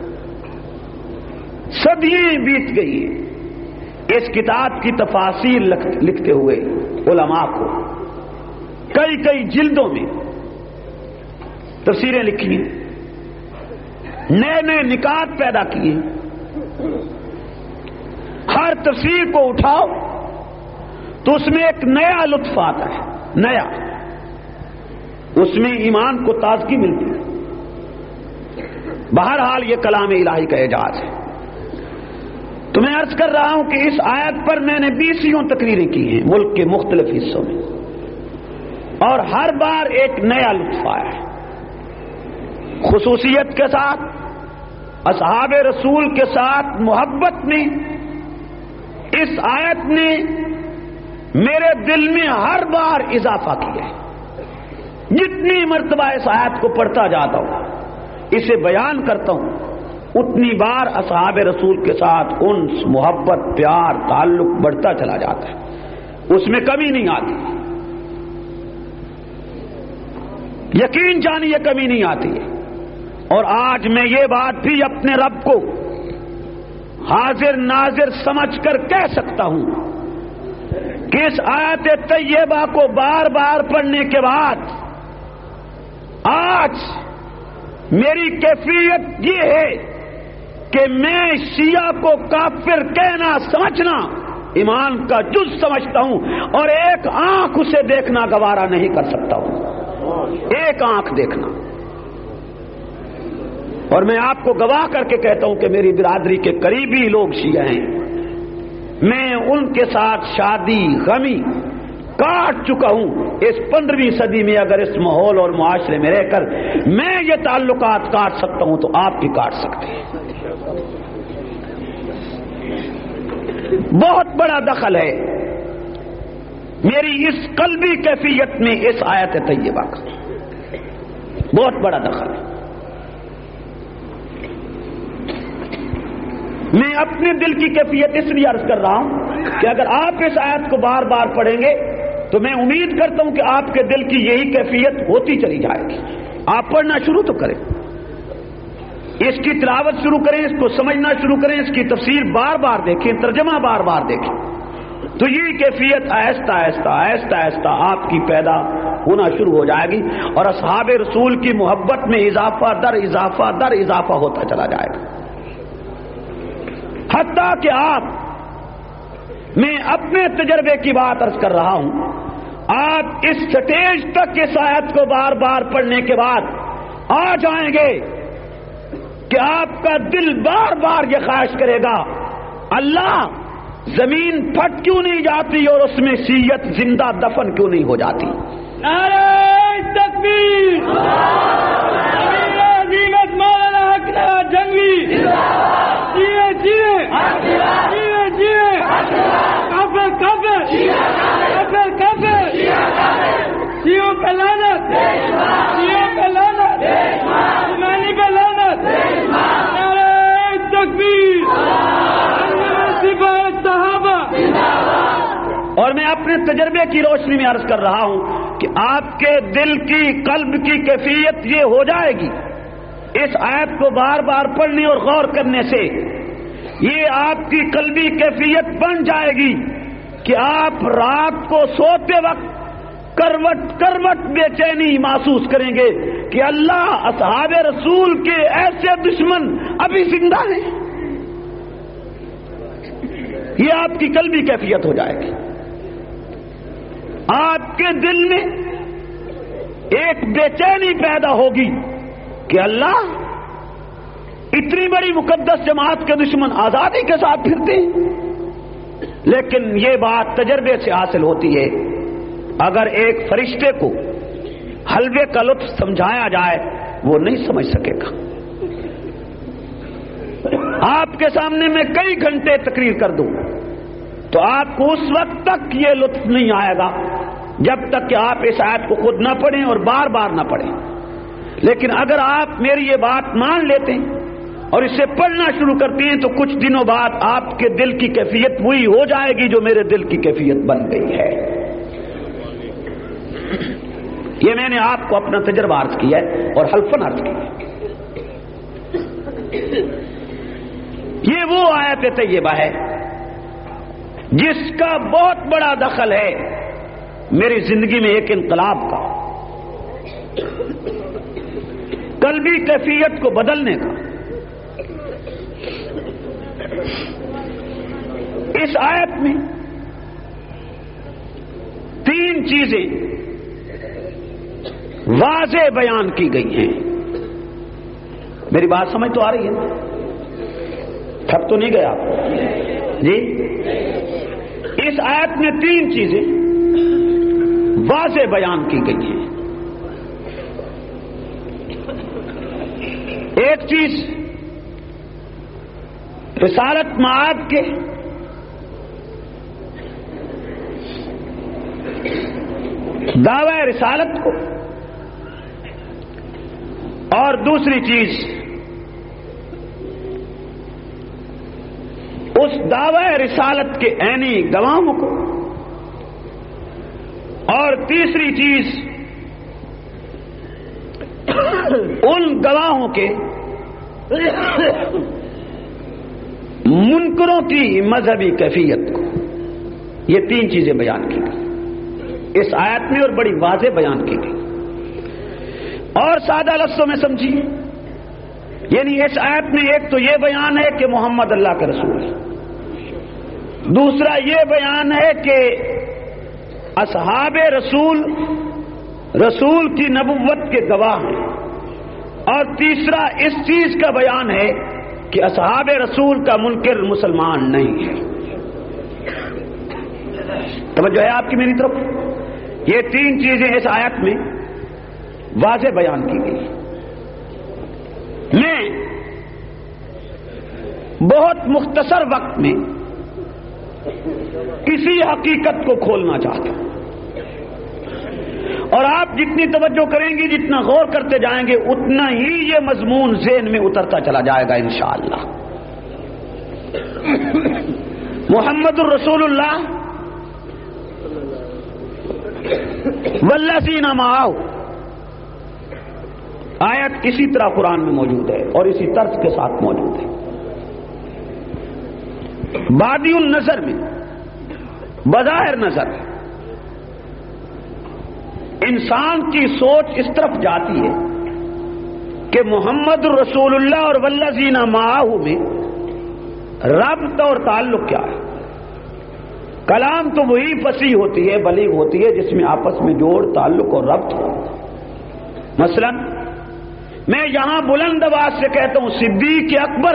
صدیاں بیت گئی ہیں اس کتاب کی تفاسیر لکھتے ہوئے علماء کو، کئی کئی جلدوں میں تفسیریں لکھی ہیں، نئے نئے نکات پیدا کیے. ہر تفسیر کو اٹھاؤ تو اس میں ایک نیا لطف آتا ہے، نیا، اس میں ایمان کو تازگی ملتی ہے. بہرحال یہ کلام الہی کا اعجاز ہے. تو میں عرض کر رہا ہوں کہ اس آیت پر میں نے بیسیوں تقریریں کی ہیں ملک کے مختلف حصوں میں، اور ہر بار ایک نیا لطف آیا ہے. خصوصیت کے ساتھ، اصحاب رسول کے ساتھ محبت میں اس آیت نے میرے دل میں ہر بار اضافہ کیا ہے. جتنی مرتبہ اس آیت کو پڑھتا جاتا ہوں، اسے بیان کرتا ہوں، اتنی بار اصحاب رسول کے ساتھ انس، محبت، پیار، تعلق بڑھتا چلا جاتا ہے، اس میں کمی نہیں آتی. یقین جانیے کمی نہیں آتی ہے. اور آج میں یہ بات بھی اپنے رب کو حاضر ناظر سمجھ کر کہہ سکتا ہوں کہ اس آیت طیبہ کو بار بار پڑھنے کے بعد آج میری کیفیت یہ ہے کہ میں شیعہ کو کافر کہنا سمجھنا ایمان کا جز سمجھتا ہوں، اور ایک آنکھ اسے دیکھنا گوارا نہیں کر سکتا ہوں، ایک آنکھ دیکھنا. اور میں آپ کو گواہ کر کے کہتا ہوں کہ میری برادری کے قریبی لوگ شیعہ ہیں، میں ان کے ساتھ شادی غمی کاٹ چکا ہوں. اس پندرہویں صدی میں اگر اس ماحول اور معاشرے میں رہ کر میں یہ تعلقات کاٹ سکتا ہوں تو آپ بھی کاٹ سکتے ہیں. بہت بڑا دخل ہے میری اس قلبی کیفیت میں اس آیت طیبہ کا، بہت بڑا دخل ہے. میں اپنے دل کی کیفیت اس لیے عرض کر رہا ہوں کہ اگر آپ اس آیت کو بار بار پڑھیں گے تو میں امید کرتا ہوں کہ آپ کے دل کی یہی کیفیت ہوتی چلی جائے گی. آپ پڑھنا شروع تو کریں، اس کی تلاوت شروع کریں، اس کو سمجھنا شروع کریں، اس کی تفسیر بار بار دیکھیں، ترجمہ بار بار دیکھیں، تو یہ کیفیت آہستہ آہستہ آہستہ آہستہ آپ کی پیدا ہونا شروع ہو جائے گی، اور اصحاب رسول کی محبت میں اضافہ در اضافہ در اضافہ ہوتا چلا جائے گا. حتیٰ کہ آپ، میں اپنے تجربے کی بات عرض کر رہا ہوں، آپ اس سٹیج تک اس آیت کو بار بار پڑھنے کے بعد آ جائیں گے کہ آپ کا دل بار بار یہ خواہش کرے گا، اللہ زمین پھٹ کیوں نہیں جاتی اور اس میں شیعت زندہ دفن کیوں نہیں ہو جاتی. نعرہ تکبیر، عظیمت مولانا حق جنگی، جیے جیے جیے جیے، کافر کافر کافر کافر، شیعوں پہ لعنت، شیعوں پہ لعنت، ایمانی پہ لعنت. نعرہ تکبیر، سپاہ صحابہ. اور میں اپنے تجربے کی روشنی میں عرض کر رہا ہوں کہ آپ کے دل کی، قلب کی کیفیت یہ ہو جائے گی اس آیت کو بار بار پڑھنے اور غور کرنے سے، یہ آپ کی قلبی کیفیت بن جائے گی کہ آپ رات کو سوتے وقت کروٹ کروٹ بے چینی محسوس کریں گے کہ اللہ اصحاب رسول کے ایسے دشمن ابھی زندہ ہیں. یہ آپ کی قلبی کیفیت ہو جائے گی. آپ کے دل میں ایک بے چینی پیدا ہوگی کہ اللہ اتنی بڑی مقدس جماعت کے دشمن آزادی کے ساتھ پھرتے ہیں. لیکن یہ بات تجربے سے حاصل ہوتی ہے. اگر ایک فرشتے کو حلوے کا لطف سمجھایا جائے وہ نہیں سمجھ سکے گا. آپ کے سامنے میں کئی گھنٹے تقریر کر دوں تو آپ کو اس وقت تک یہ لطف نہیں آئے گا جب تک کہ آپ اس آیت کو خود نہ پڑھیں اور بار بار نہ پڑھیں. لیکن اگر آپ میری یہ بات مان لیتے ہیں اور اسے پڑھنا شروع کرتے ہیں تو کچھ دنوں بعد آپ کے دل کی کیفیت وہی ہو جائے گی جو میرے دل کی کیفیت بن گئی ہے. یہ میں نے آپ کو اپنا تجربہ عرض کیا ہے اور حلفاً عرض کیا ہے. یہ وہ آیت طیبہ ہے جس کا بہت بڑا دخل ہے میری زندگی میں ایک انقلاب کا، قلبی کیفیت کو بدلنے کا. اس آیت میں تین چیزیں واضح بیان کی گئی ہیں. میری بات سمجھ تو آ رہی ہے؟ تھک تو نہیں گیا آپ جی؟ اس آیت میں تین چیزیں واضح بیان کی گئی ہیں. ایک چیز رسالت معاد کے دعوی رسالت کو، اور دوسری چیز اس دعوی رسالت کے عینی گواہوں کو، اور تیسری چیز ان گواہوں کے منکروں کی مذہبی کیفیت کو. یہ تین چیزیں بیان کی گئی اس آیت میں اور بڑی واضح بیان کی گئی. اور سادہ لفظوں میں سمجھیے، یعنی اس آیت میں ایک تو یہ بیان ہے کہ محمد اللہ کے رسول ہے، دوسرا یہ بیان ہے کہ اصحاب رسول رسول کی نبوت کے گواہ ہیں، اور تیسرا اس چیز کا بیان ہے کہ اصحاب رسول کا منکر مسلمان نہیں ہے. توجہ ہے آپ کی میری طرف؟ یہ تین چیزیں اس آیت میں واضح بیان کی گئی. میں بہت مختصر وقت میں کسی حقیقت کو کھولنا چاہتا ہوں، اور آپ جتنی توجہ کریں گے، جتنا غور کرتے جائیں گے، اتنا ہی یہ مضمون ذہن میں اترتا چلا جائے گا انشاءاللہ. محمد الرسول اللہ والذین معہ آیت اسی طرح قرآن میں موجود ہے اور اسی طرز کے ساتھ موجود ہے. بادی النظر میں بظاہر نظر انسان کی سوچ اس طرف جاتی ہے کہ محمد رسول اللہ اور والذین معہ میں ربط اور تعلق کیا ہے. کلام تو وہی فصیح ہوتی ہے، بلیغ ہوتی ہے، جس میں آپس میں جوڑ تعلق اور ربط ہو. مثلا میں یہاں بلند آواز سے کہتا ہوں صدیق اکبر،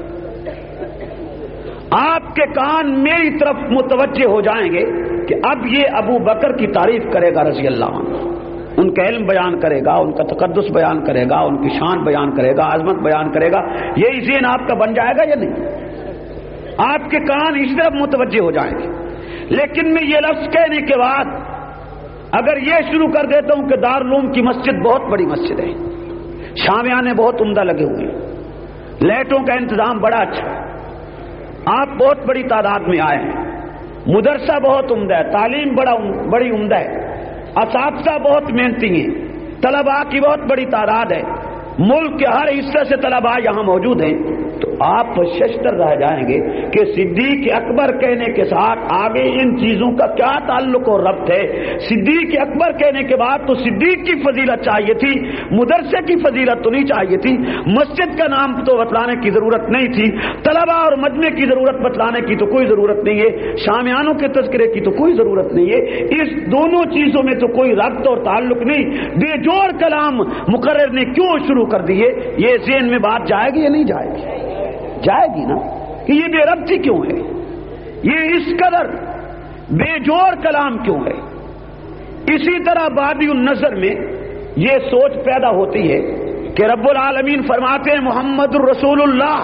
آپ کے کان میری طرف متوجہ ہو جائیں گے کہ اب یہ ابو بکر کی تعریف کرے گا رضی اللہ عنہ، ان کا علم بیان کرے گا، ان کا تقدس بیان کرے گا، ان کی شان بیان کرے گا، عظمت بیان کرے گا. یہی ذہن آپ کا بن جائے گا یا نہیں؟ آپ کے کان اس طرف متوجہ ہو جائیں گے. لیکن میں یہ لفظ کہنے کے بعد اگر یہ شروع کر دیتا ہوں کہ دارالعلوم کی مسجد بہت بڑی مسجد ہے، شامیانے بہت عمدہ لگے ہوئے ہیں، لائٹوں کا انتظام بڑا اچھا ہے، آپ بہت بڑی تعداد میں آئے ہیں، مدرسہ بہت عمدہ ہے، تعلیم بڑا بڑی عمدہ ہے، اساتذہ بہت محنتی ہیں، طلباء کی بہت بڑی تعداد ہے، ملک کے ہر حصے سے طلباء یہاں موجود ہیں، تو آپ ششدر رہ جائیں گے کہ صدیق اکبر کہنے کے ساتھ آگے ان چیزوں کا کیا تعلق اور ربط ہے. صدیق اکبر کہنے کے بعد تو صدیق کی فضیلت چاہیے تھی, مدرسے کی فضیلت تو نہیں چاہیے تھی, مسجد کا نام تو بتلانے کی ضرورت نہیں تھی, طلبہ اور مجمع کی ضرورت بتلانے کی تو کوئی ضرورت نہیں ہے, شامیانوں کے تذکرے کی تو کوئی ضرورت نہیں ہے. اس دونوں چیزوں میں تو کوئی ربط اور تعلق نہیں. بے جوڑ کلام مقرر نے کیوں شروع کر دیے؟ یہ ذہن میں بات جائے گی یا نہیں جائے گی؟ جائے گی نا, کہ یہ بے ربطی کیوں ہے, یہ اس قدر بے جوڑ کلام کیوں ہے. اسی طرح بادی النظر میں یہ سوچ پیدا ہوتی ہے کہ رب العالمین فرماتے ہیں محمد الرسول اللہ.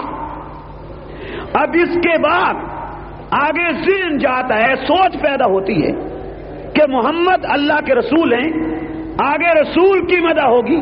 اب اس کے بعد آگے ذہن جاتا ہے, سوچ پیدا ہوتی ہے کہ محمد اللہ کے رسول ہیں, آگے رسول کی مدح ہوگی,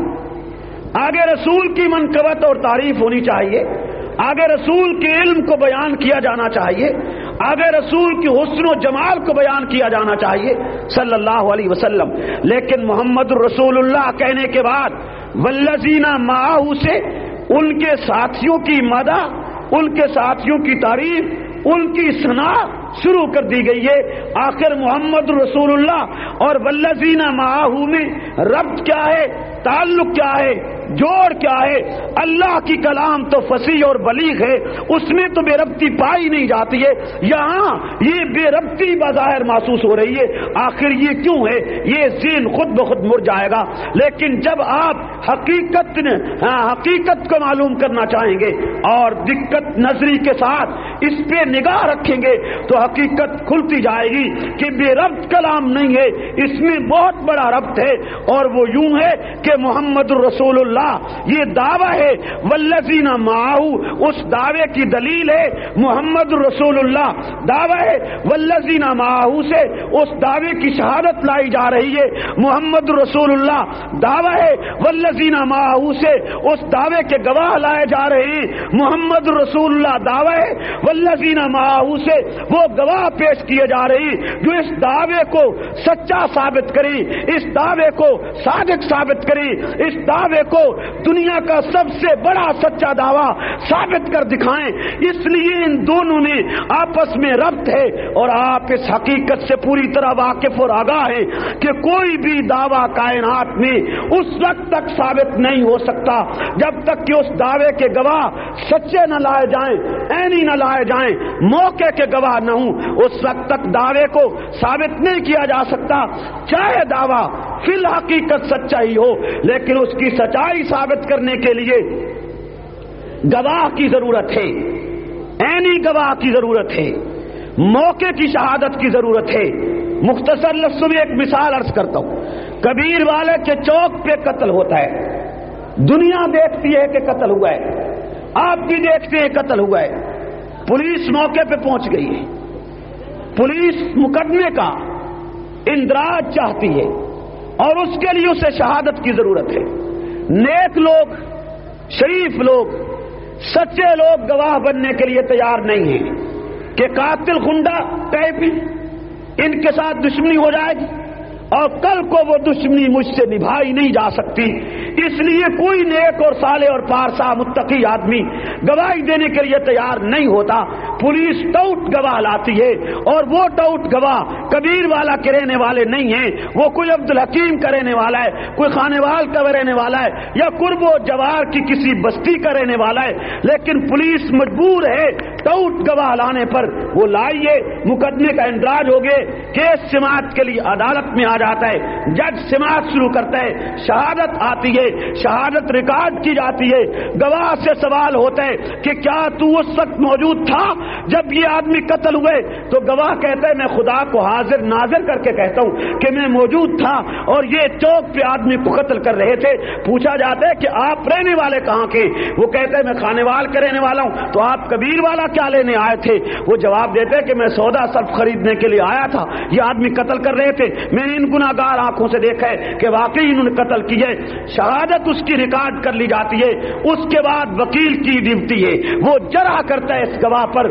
آگے رسول کی منقبت اور تعریف ہونی چاہیے, آگے رسول کے علم کو بیان کیا جانا چاہیے, آگے رسول کی حسن و جمال کو بیان کیا جانا چاہیے صلی اللہ علیہ وسلم. لیکن محمد الرسول اللہ کہنے کے بعد والذین معہ سے ان کے ساتھیوں کی مدح, ان کے ساتھیوں کی تعریف, ان کی ثنا شروع کر دی گئی ہے. آخر محمد رسول اللہ اور والذین معہ میں ربط کیا ہے, تعلق کیا ہے, جوڑ کیا ہے؟ اللہ کی کلام تو فصیح اور بلیغ ہے, اس میں تو بے ربطی پائی نہیں جاتی ہے. یہاں یہ بے ربطی بظاہر محسوس ہو رہی ہے. آخر یہ کیوں ہے؟ یہ ذہن خود بخود مر جائے گا. لیکن جب آپ حقیقت ہاں حقیقت کو معلوم کرنا چاہیں گے اور دقت نظری کے ساتھ اس پہ نگاہ رکھیں گے تو حقیقت کھلتی جائے گی کہ بے ربط کلام نہیں ہے, اس میں بہت بڑا ربط ہے. اور وہ یوں ہے کہ محمد الرسول اللہ یہ دعویٰ ہے, والذین معہ اس دعوے کی دلیل ہے محمد الرسول اللہ, دعویٰ ہے والذین معہ سے اس دعوے کی شہادت لائی جا رہی ہے محمد الرسول اللہ, دعویٰ ہے والذین معہ سے اس دعوے کے گواہ لائے جا رہے ہیں محمد الرسول اللہ, دعویٰ ہے والذین معہ سے وہ گواہ پیش کیے جا رہے ہیں جو اس دعوے کو سچا ثابت کریں, اس دعوے کو صادق ثابت کریں, اس دعوے کو دنیا کا سب سے بڑا سچا دعویٰ ثابت کر دکھائیں. اس لیے ان دونوں میں آپس میں ربط ہے اور آپ اس حقیقت سے پوری طرح واقف اور آگاہ ہیں کہ کوئی بھی دعویٰ کائنات میں اس وقت تک ثابت نہیں ہو سکتا جب تک کہ اس دعوے کے گواہ سچے نہ لائے جائیں, عینی نہ لائے جائیں, موقع کے گواہ نہ ہوں. اس وقت تک دعوے کو ثابت نہیں کیا جا سکتا چاہے دعویٰ فی الحقیقت سچا ہی ہو, لیکن اس کی سچائی ثابت کرنے کے لیے گواہ کی ضرورت ہے, عینی گواہ کی ضرورت ہے, موقع کی شہادت کی ضرورت ہے. مختصر لفظوں میں ایک مثال عرض کرتا ہوں. کبیر والے کے چوک پہ قتل ہوتا ہے, دنیا دیکھتی ہے کہ قتل ہوا ہے, آپ بھی دیکھتے ہیں قتل ہوا ہے, پولیس موقع پہ پہنچ گئی ہے, پولیس مقدمے کا اندراج چاہتی ہے اور اس کے لیے اسے شہادت کی ضرورت ہے. نیک لوگ, شریف لوگ, سچے لوگ گواہ بننے کے لیے تیار نہیں ہیں کہ قاتل خنڈا ٹائپ ان کے ساتھ دشمنی ہو جائے گی اور کل کو وہ دشمنی مجھ سے نبھائی نہیں جا سکتی. اس لیے کوئی نیک اور صالح اور پارسا متقی آدمی گواہی دینے کے لیے تیار نہیں ہوتا. پولیس ٹاؤٹ گواہ لاتی ہے اور وہ ٹاؤٹ گواہ کبیر والا کے رہنے والے نہیں ہیں, وہ کوئی عبد الحکیم کا رہنے والا ہے, کوئی خانے وال کا رہنے والا ہے یا قرب و جوار کی کسی بستی کا رہنے والا ہے. لیکن پولیس مجبور ہے ٹاؤٹ گواہ لانے پر. وہ لائیے, مقدمے کا اندراج ہو گئے, کیس سماعت کے لیے عدالت میں آ جاتا ہے, جج سماعت شروع کرتا ہے, شہادت آتی ہے, شہادت ریکارڈ کی جاتی ہے. گواہ سے سوال ہوتا ہے کہ کیا تو اس وقت موجود تھا جب یہ آدمی قتل ہوئے؟ تو گواہ کہتا ہے میں خدا کو حاضر ناظر کر کے کہتا ہوں کہ میں موجود تھا اور یہ چوک پہ آدمی کو قتل کر رہے تھے. پوچھا جاتا ہے کہ آپ رہنے والے کہاں کے؟ وہ کہتے ہیں میں خانے وال کے رہنے والا ہوں. تو آپ کبیر والا کیا لینے آئے تھے؟ وہ جواب دیتے کہ میں سودا صرف خریدنے کے لیے آیا تھا, یہ آدمی قتل کر رہے تھے, میں نے ان گناہگار آنکھوں سے دیکھا ہے کہ واقعی انہوں نے قتل کی ہے. شہادت اس کی ریکارڈ کر لی جاتی ہے. اس کے بعد وکیل کی ڈیوٹی ہے, وہ جرح کرتا ہے اس گواہ پر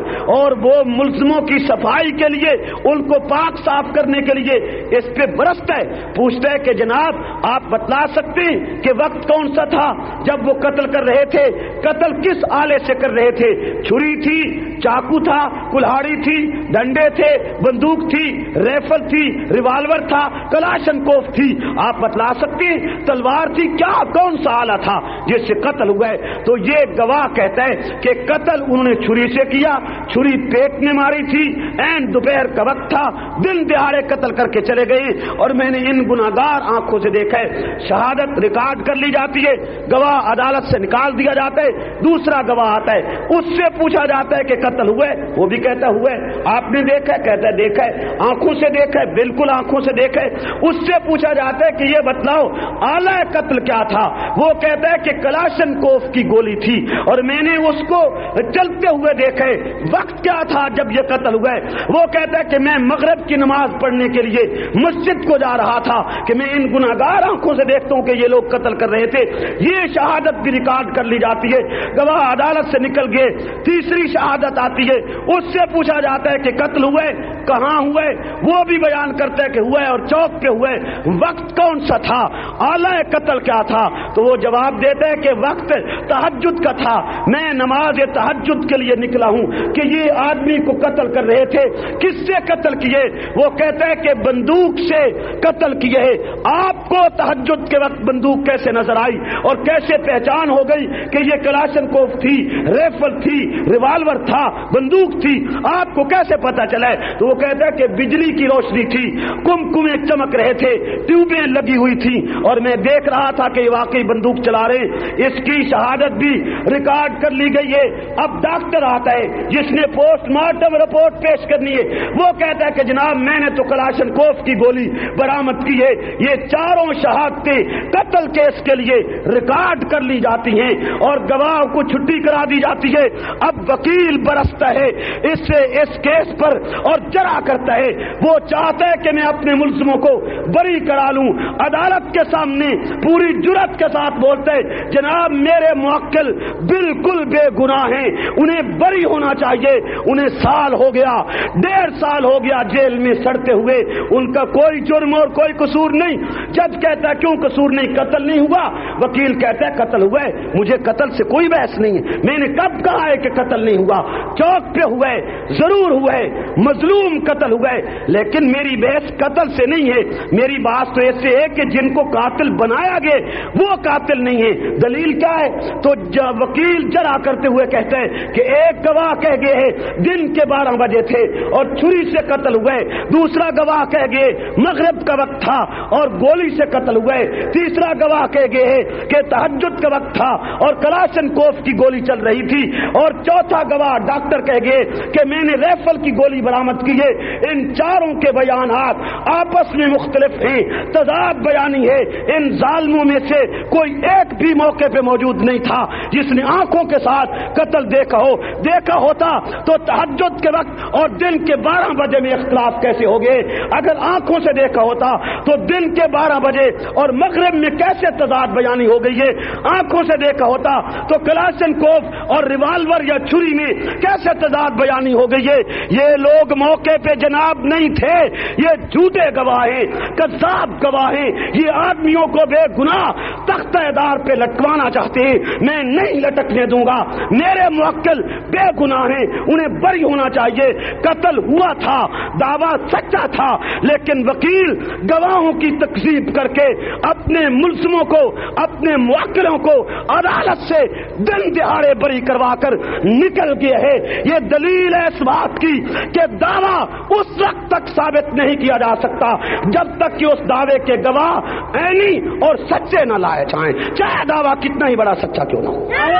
اور وہ ملزموں کی صفائی کے لیے، ان کو پاک صاف کرنے کے لیے اس پہ برستا ہے. پوچھتا ہے کہ جناب آپ بتلا سکتے ہیں کہ وقت کون سا تھا جب وہ قتل کر رہے تھے؟ قتل کس آلے سے کر رہے تھے؟ چھری تھی، چاقو تھا، کلہاڑی تھی، ڈنڈے تھے، بندوق تھی، ریفل تھی، ریوالور تھا، کلاشنکوف تھی؟ آپ بتلا سکتے ہیں؟ تلوار تھی؟ کیا کون سا آلہ تھا جس سے قتل ہوا ہے؟ تو یہ گواہ کہتا ہے کہ قتل انہوں نے چھری سے کیا، چھری پیٹ میں ماری تھی، این دوپہر کا وقت تھا، دن دہاڑے قتل کر کے چلے گئے اور میں نے ان گناہگار آنکھوں سے دیکھا ہے. شہادت ریکارڈ کر لی جاتی ہے، گواہ عدالت سے نکال دیا جاتا ہے. دوسرا گواہ آتا ہے، اس سے پوچھا جاتا ہے کہ قتل ہوا ہے؟ وہ بھی کہتا ہوا ہے. آپ نے دیکھا ہے؟ کہتا ہے دیکھا ہے. آنکھوں سے دیکھا ہے؟ بالکل آنکھوں سے دیکھا ہے. اس سے پوچھا جاتا ہے کہ یہ بتلاؤ آلہ قتل کیا تھا؟ وہ کہتا ہے کہ کلاشن کوف کی گولی تھی اور میں نے اس کو چلتے ہوئے دیکھا ہے. وقت کیا تھا جب یہ قتل ہوا ہے؟ وہ کہتا ہے کہ میں مغرب کی نماز پڑھنے کے لیے مسجد کو جا رہا تھا کہ میں ان گناہگار آنکھوں سے دیکھتا ہوں کہ یہ لوگ قتل کر رہے تھے. یہ شہادت بھی ریکارڈ کر لی جاتی ہے. گواہ عدالت سے نکل گئے. تیسری شہادت آتی ہے، اس سے پوچھا جاتا ہے کہ قتل ہوا ہے؟ کہاں ہوا ہے؟ وہ بھی بیان کرتا ہے کہ ہوا ہے اور چوک پہ ہوا ہے. وقت کون سا تھا؟ آلہ قتل کیا تھا؟ تو وہ جواب دیتا ہے کہ وقت تہجد کا تھا، میں نماز تہجد کے لیے نکلا ہوں کہ یہ آدمی کو قتل کر رہے تھے. کس سے قتل کیے؟ وہ کہتا ہے کہ بندوق سے قتل کیے. آپ کو تہجد کے وقت بندوق کیسے نظر آئی اور کیسے پہچان ہو گئی کہ یہ کلاشن کوف تھی، ریفل تھی، ریوالور تھا، بندوق تھی؟ آپ کو کیسے پتا چلا ہے؟ تو وہ کہتا ہے کہ بجلی کی روشنی تھی، کمکمے چمک رہے تھے، ٹیوبیں لگی ہوئی تھی اور میں دیکھ رہا تھا کہ یہ واقعی بندوق چلا رہے. اس کی شہادت بھی ریکارڈ کر لی گئی ہے. اب ڈاکٹر آتا ہے جس نے پوسٹ مارٹم رپورٹ پیش کرنی ہے. وہ کہتا ہے کہ جناب میں نے تو کلاشن کوف کی گولی برآمد کی ہے. یہ چاروں شہادتیں قتل کیس کے لیے ریکارڈ کر لی جاتی ہیں اور گواہ کو چھٹی کرا دی جاتی ہے. اب وکیل برستا ہے اس سے اس کیس پر اور جرا کرتا ہے. وہ چاہتا ہے کہ میں اپنے ملزموں کو بری کرا لوں. عدالت کے سامنے پوری جرات کے ساتھ بولتا ہے جناب میرے موکل بالکل بے گناہ ہیں، انہیں بری ہونا چاہیے. انہیں سال ہو گیا، ڈیڑھ سال ہو گیا جیل میں سڑتے ہوئے، ان کا کوئی جرم اور کوئی قصور نہیں. جج کہتا ہے کیوں قصور نہیں؟ قتل نہیں ہوا. وکیل کہتا ہے قتل ہوا ہے، مجھے قتل سے کوئی بحث نہیں ہے. میں نے کب کہا ہے کہ قتل نہیں ہوا؟ چوک پہ ہوا ہے، ضرور ہوا ہے، مظلوم قتل ہوا ہے، لیکن میری بحث قتل سے نہیں ہے. میری بات تو ایسے ہے کہ جن کو قاتل بنایا گیا وہ قاتل نہیں ہے. دلیل کیا ہے؟ تو وکیل جرا کرتے ہوئے کہتے ہیں کہ ایک گواہ کہہ گئے ہے دن کے بارہ بجے تھے اور چھری سے قتل ہوئے. دوسرا گواہ کہہ گئے مغرب کا وقت تھا اور گولی سے قتل ہوئے. تیسرا گواہ کہہ گئے ہے کہ تہجد کا وقت تھا اور کلاشن کوف کی گولی چل رہی تھی. اور چوتھا گواہ ڈاکٹر کہہ گئے کہ میں نے ریفل کی گولی برآمد کی ہے. ان چاروں کے بیانات آپس میں مختلف ہیں، تضاد بیانی ہے. ان ظالموں میں سے کوئی ایک بھی موقع پہ موجود نہیں تھا جس نے آنکھوں کے ساتھ قتل دیکھا ہو. دیکھا ہوتا تو تہجد کے وقت اور دن کے بارہ بجے میں اختلاف کیسے ہو گئے؟ اگر آنکھوں سے دیکھا ہوتا تو دن کے بارہ بجے اور مغرب میں کیسے تضاد بیانی ہو گئی ہے؟ آنکھوں سے دیکھا ہوتا تو کلاشن کوف اور ریوالور یا چھری میں کیسے تضاد بیانی ہو گئی ہے؟ یہ لوگ موقع پہ جناب نہیں تھے، یہ جھوٹے گواہ ہیں، کذاب گواہ ہیں. یہ آدمیوں کو بے گناہ تختہ دار پہ لٹکوانا چاہتے ہیں. میں نہیں لٹکنے دوں گا. میرے موکل بے گناہ ہیں، انہیں بری ہونا چاہیے. قتل ہوا تھا، دعویٰ سچا تھا، لیکن وکیل گواہوں کی تکذیب کر کے اپنے ملزموں کو، اپنے موکلوں کو عدالت سے دن دہاڑے بری کروا کر نکل گئے ہے. یہ دلیل ہے اس بات کی کہ دعویٰ اس وقت تک ثابت نہیں کیا جا سکتا جب تک کہ اس دعوے کے گواہ عینی اور سچے نہ لائے جائیں، چاہے دعویٰ کتنا ہی بڑا سچا کیوں نہ ہو.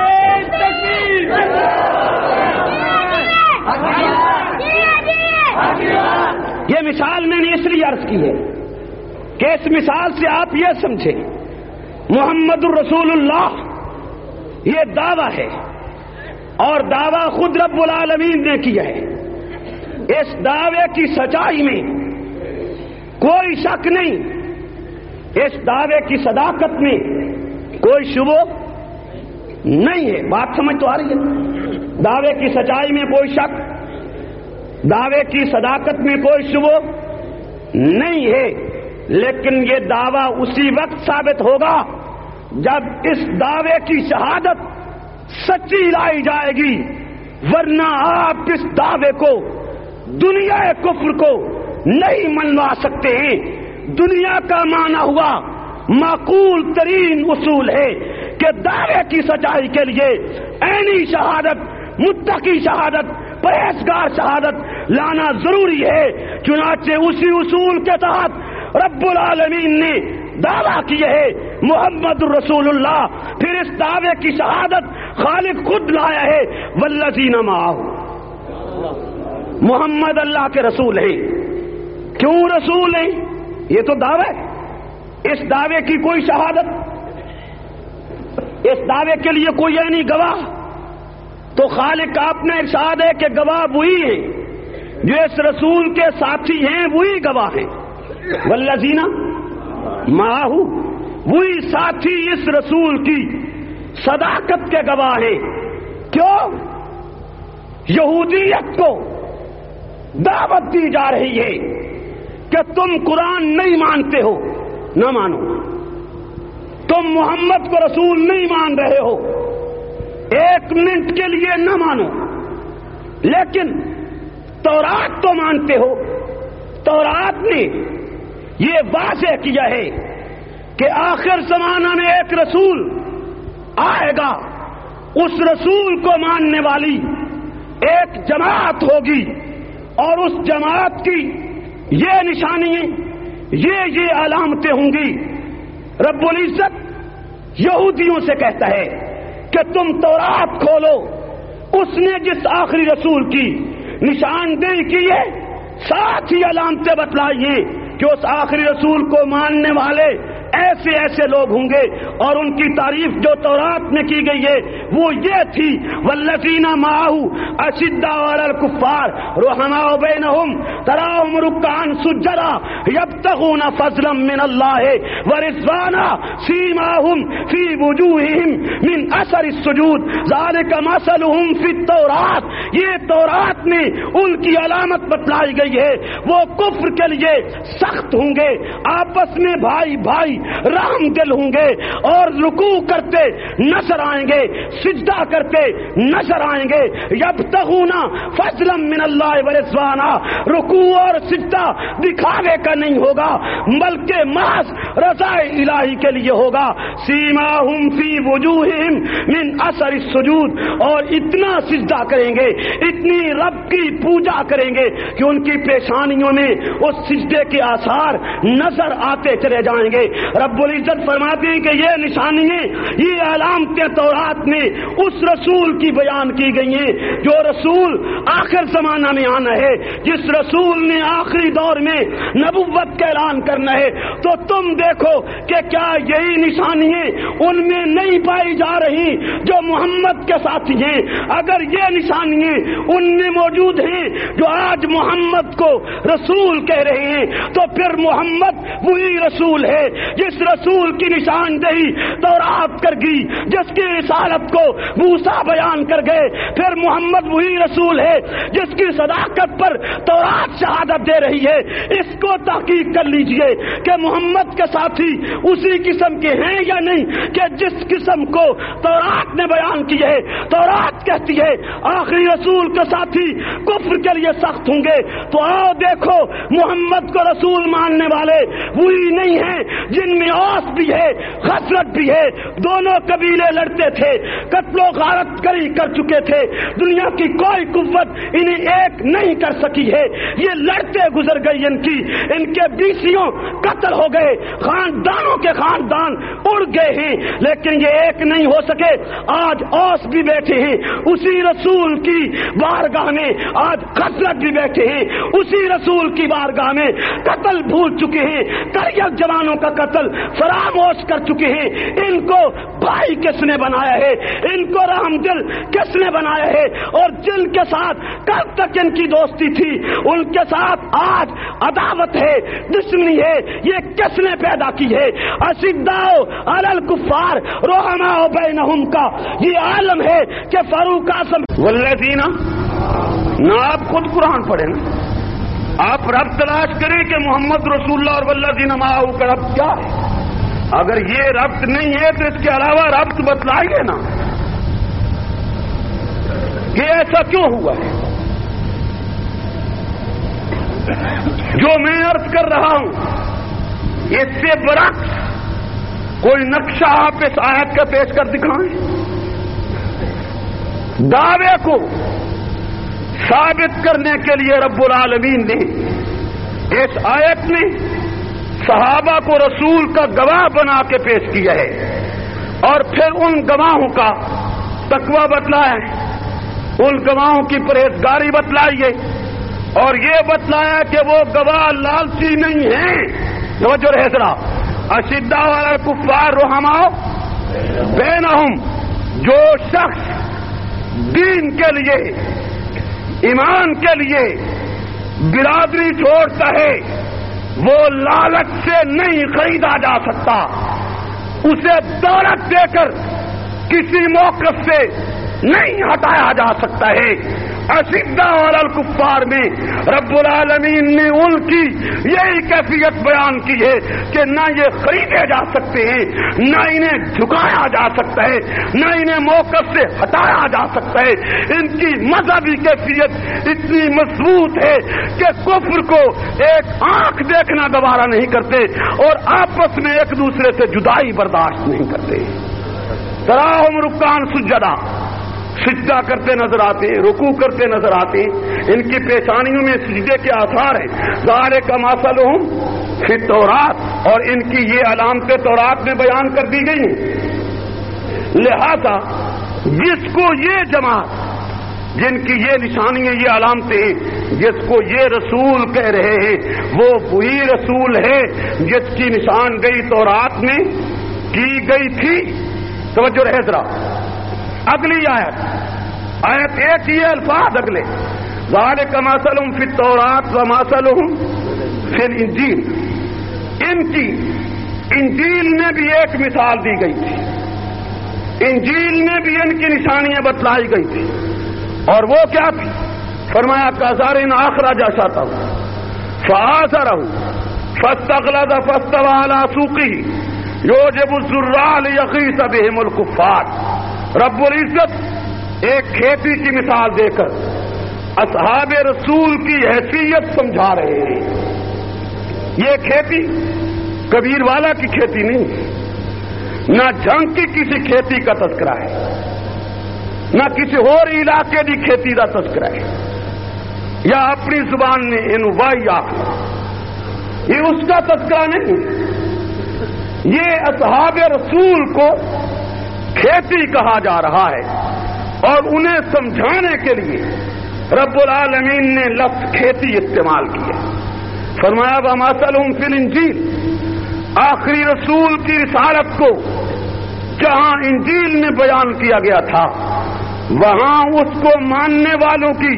یہ مثال میں نے اس لیے عرض کی ہے کہ اس مثال سے آپ یہ سمجھیں محمد الرسول اللہ یہ دعویٰ ہے اور دعویٰ خود رب العالمین نے کیا ہے. اس دعوے کی سچائی میں کوئی شک نہیں، اس دعوے کی صداقت میں کوئی شبہ نہیں ہے. بات سمجھ تو آ رہی ہے؟ دعوے کی سچائی میں کوئی شک دعوے کی صداقت میں کوئی شبہ نہیں ہے، لیکن یہ دعویٰ اسی وقت ثابت ہوگا جب اس دعوے کی شہادت سچی لائی جائے گی، ورنہ آپ اس دعوے کو دنیا کفر کو نہیں منوا سکتے ہیں۔ دنیا کا مانا ہوا معقول ترین اصول ہے کہ دعوے کی سچائی کے لیے عینی شہادت، متقی شہادت، پرہیزگار شہادت لانا ضروری ہے۔ چنانچہ اسی اصول کے تحت رب العالمین نے دعویٰ کیا ہے محمد الرسول اللہ، پھر اس دعوے کی شہادت خالق خود لایا ہے والذین معہ، محمد اللہ کے رسول ہیں۔ کیوں رسول ہیں؟ یہ تو دعویٰ ہے، اس دعوے کی کوئی شہادت، اس دعوے کے لیے کوئی یعنی گواہ، تو خالق کا اپنا ارشاد ہے کہ گواہ وہی ہے جو اس رسول کے ساتھی ہیں، وہی گواہ ہیں۔ والذین معہ، وہی ساتھی اس رسول کی صداقت کے گواہ ہیں۔ کیوں؟ یہودیت کو دعوت دی جا رہی ہے کہ تم قرآن نہیں مانتے ہو، نہ مانو، تم محمد کو رسول نہیں مان رہے ہو، ایک منٹ کے لیے نہ مانو، لیکن تورات تو مانتے ہو۔ تورات نے یہ واضح کیا ہے کہ آخر زمانہ میں ایک رسول آئے گا، اس رسول کو ماننے والی ایک جماعت ہوگی، اور اس جماعت کی یہ نشانیاں، یہ یہ علامتیں ہوں گی۔ رب العزت یہودیوں سے کہتا ہے کہ تم تورات کھولو، اس نے جس آخری رسول کی نشاندہی کی ہے، ساتھ ہی علامتیں بتلائی ہیں کہ اس آخری رسول کو ماننے والے ایسے ایسے لوگ ہوں گے، اور ان کی تعریف جو تورات میں کی گئی ہے وہ یہ تھی والذین معہ اشداء علی الکفار رحماء بینہم تراہم رکعا سجدا یبتغون فضلا من اللہ ورضوانا سیماہم فی وجوہہم من اثر السجود ذلک مثلہم فی التوراۃ۔ یہ تورات میں ان کی علامت بتلائی گئی ہے، وہ کفر کے لیے سخت ہوں گے، آپس میں بھائی بھائی رحم دل ہوں گے، اور رکوع کرتے نظر آئیں گے، سجدہ کرتے نظر آئیں گے۔ یبتغون فضلا من اللہ ورضوانا، رکوع اور سجدہ دکھاوے کا نہیں ہوگا بلکہ محض رضا الہی کے لیے ہوگا۔ سیماہم فی وجوہہم من اثر السجود، اور اتنا سجدہ کریں گے، اتنی رب کی پوجا کریں گے کہ ان کی پیشانیوں میں اس سجدے کے آثار نظر آتے چلے جائیں گے۔ رب العزت فرماتے ہیں کہ یہ نشانیاں، یہ علامتیں تورات میں اس رسول کی بیان کی گئی ہیں جو رسول آخر زمانہ میں آنا ہے، جس رسول نے آخری دور میں نبوت کا اعلان کرنا ہے۔ تو تم دیکھو کہ کیا یہی نشانیاں ان میں نہیں پائی جا رہی جو محمد کے ساتھی ہیں؟ اگر یہ نشانیاں ان میں موجود ہیں جو آج محمد کو رسول کہہ رہے ہیں، تو پھر محمد وہی رسول ہے جس رسول کی نشاندہی تورات کر گئی، جس کی رسالت کو موسیٰ بیان کر گئے۔ پھر محمد وہی رسول ہے جس کی صداقت پر تورات شہادت دے رہی ہے۔ اس کو تحقیق کر لیجئے کہ محمد کے ساتھی اسی قسم کے ہیں یا نہیں کہ جس قسم کو تورات نے بیان کی ہے۔ تورات کہتی ہے آخری رسول کے ساتھی کفر کے لیے سخت ہوں گے، تو آؤ دیکھو محمد کو رسول ماننے والے وہی نہیں ہیں جن میں اوس بھی ہے، خزرج بھی ہے، دونوں قبیلے لڑتے تھے، قتل و غارت گری کر چکے تھے، دنیا کی کوئی قوت انہیں ایک نہیں کر سکی ہے، یہ لڑتے گزر گئی، ان کی ان کے بیسیوں قتل ہو گئے، خاندانوں کے خاندان اڑ گئے ہیں، لیکن یہ ایک نہیں ہو سکے۔ آج اوس بھی بیٹھے ہیں اسی رسول کی بارگاہ میں، آج خزرج بھی بیٹھے ہیں اسی رسول کی بارگاہ میں، قتل بھول چکے ہیں، کریت جوانوں کا قتل فراموش کر چکے ہیں۔ ان کو بھائی کس نے بنایا ہے؟ ان کو رحم دل کس نے بنایا ہے؟ اور جن کے ساتھ کل تک ان کی دوستی تھی ان کے ساتھ آج عداوت ہے، دشمنی ہے، یہ کس نے پیدا کی ہے؟ اشداء علی الکفار رحماء بینہم کا یہ عالم ہے کہ فاروق اعظم والذین نہ آپ خود قرآن پڑھیں نا، آپ رب تلاش کریں کہ محمد رسول اللہ اور والذین معہ کا رب کیا ہے۔ اگر یہ ربط نہیں ہے تو اس کے علاوہ ربط بتلائیے نا کہ ایسا کیوں ہوا ہے۔ جو میں عرض کر رہا ہوں اس سے برعکس کوئی نقشہ آپ اس آیت کا پیش کر دکھائیں۔ دعوے کو ثابت کرنے کے لیے رب العالمین نے اس آیت میں صحابہ کو رسول کا گواہ بنا کے پیش کیا ہے، اور پھر ان گواہوں کا تقویٰ بتلایا ہے، ان گواہوں کی پرہیزگاری بتلائی ہے، اور یہ بتلایا کہ وہ گواہ لالچی نہیں ہیں۔ توجہ رہے ذرا، اشداء علی الکفار رحماء بینہم، جو شخص دین کے لیے، ایمان کے لیے برادری چھوڑتا ہے وہ لالچ سے نہیں خریدا جا سکتا، اسے دولت دے کر کسی موقف سے نہیں ہٹایا جا سکتا ہے۔ اشداء علی الکفار میں رب العالمین نے ان کی یہی کیفیت بیان کی ہے کہ نہ یہ خریدے جا سکتے ہیں، نہ انہیں جھکایا جا سکتا ہے، نہ انہیں موقف سے ہٹایا جا سکتا ہے۔ ان کی مذہبی کیفیت اتنی مضبوط ہے کہ کفر کو ایک آنکھ دیکھنا گوارا نہیں کرتے اور آپس میں ایک دوسرے سے جدائی برداشت نہیں کرتے۔ تراہم رکعان سجدہ، سجدہ کرتے نظر آتے ہیں، رکوع کرتے نظر آتے ہیں، ان کی پیشانیوں میں سجدے کے آثار ہیں۔ ذالک مثلہم فی التوراۃ، اور ان کی یہ علامتیں تورات میں بیان کر دی گئی ہیں۔ لہذا جس کو یہ جماعت، جن کی یہ نشانیاں، یہ علامتیں، جس کو یہ رسول کہہ رہے ہیں، وہ وہی رسول ہے جس کی نشان گئی تورات میں کی گئی تھی۔ توجہ رہے ذرا، اگلی آیت، آیت ایک ہی الفاظ اگلے، ذالک مثلہم فی التوراۃ ومثلہم فی الانجیل، ان کی انجیل میں بھی ایک مثال دی گئی تھی، انجیل میں بھی ان کی نشانیاں بتلائی گئی تھی، اور وہ کیا تھی؟ فرمایا کزرع اخرج شطأہ فآزرہ فاستغلظ فاستوى علی سوقہ یعجب الزراع لیغیظ بہم الکفار۔ رب العزت ایک کھیتی کی مثال دے کر اصحاب رسول کی حیثیت سمجھا رہے ہیں۔ یہ کھیتی کبیر والا کی کھیتی نہیں، نہ جھنگ کی کسی کھیتی کا تذکرہ ہے، نہ کسی اور علاقے کی کھیتی کا تذکرہ ہے، یا اپنی زبان نے انوائی آخر، یہ اس کا تذکرہ نہیں۔ یہ اصحاب رسول کو کھیتی کہا جا رہا ہے، اور انہیں سمجھانے کے لیے رب العالمین نے لفظ کھیتی استعمال کیا۔ فرمایا ومثلہم فی الانجیل، آخری رسول کی رسالت کو جہاں انجیل میں بیان کیا گیا تھا وہاں اس کو ماننے والوں کی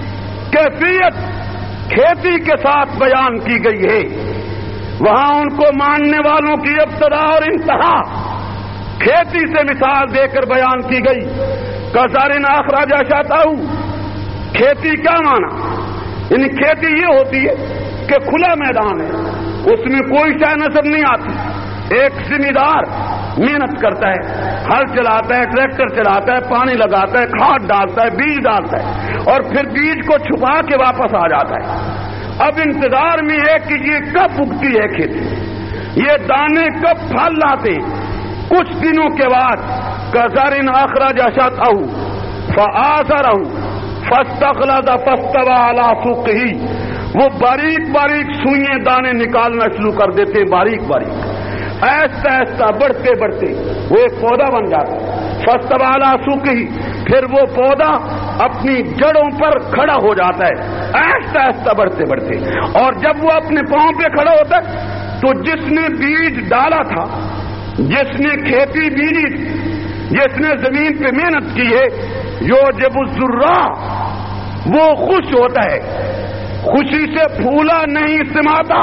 کیفیت کھیتی کے ساتھ بیان کی گئی ہے، وہاں ان کو ماننے والوں کی ابتدا اور انتہا کھیتی سے مثال دے کر بیان کی گئی۔ کزرع اخرج شطأہ، کھیتی کیا مانا؟ یعنی کھیتی یہ ہوتی ہے کہ کھلا میدان ہے، اس میں کوئی شے نظر نہیں آتی، ایک ذمہ دار محنت کرتا ہے، ہل چلاتا ہے، ٹریکٹر چلاتا ہے، پانی لگاتا ہے، کھاد ڈالتا ہے، بیج ڈالتا ہے، اور پھر بیج کو چھپا کے واپس آ جاتا ہے۔ اب انتظار میں ہے کہ یہ کب اگتی ہے کھیتی، یہ دانے کب پھل لاتے۔ کچھ دنوں کے بعد کزرع اخرج شطأہ فآزرہ فاستغلظ فاستوى علی سوقہ، وہ باریک باریک سوئیں دانے نکالنا شروع کر دیتے، باریک باریک، ایسا ایسا بڑھتے بڑھتے وہ ایک پودا بن جاتا ہے۔ فاستوى علی سوقہ، پھر وہ پودا اپنی جڑوں پر کھڑا ہو جاتا ہے، ایسا ایسا بڑھتے بڑھتے، اور جب وہ اپنے پاؤں پہ کھڑا ہوتا ہے تو جس نے بیج ڈالا تھا، جس نے کھیتی بیجی تھی، جس نے زمین پہ محنت کی ہے، یعجب الزراع، وہ خوش ہوتا ہے، خوشی سے پھولا نہیں سماتا،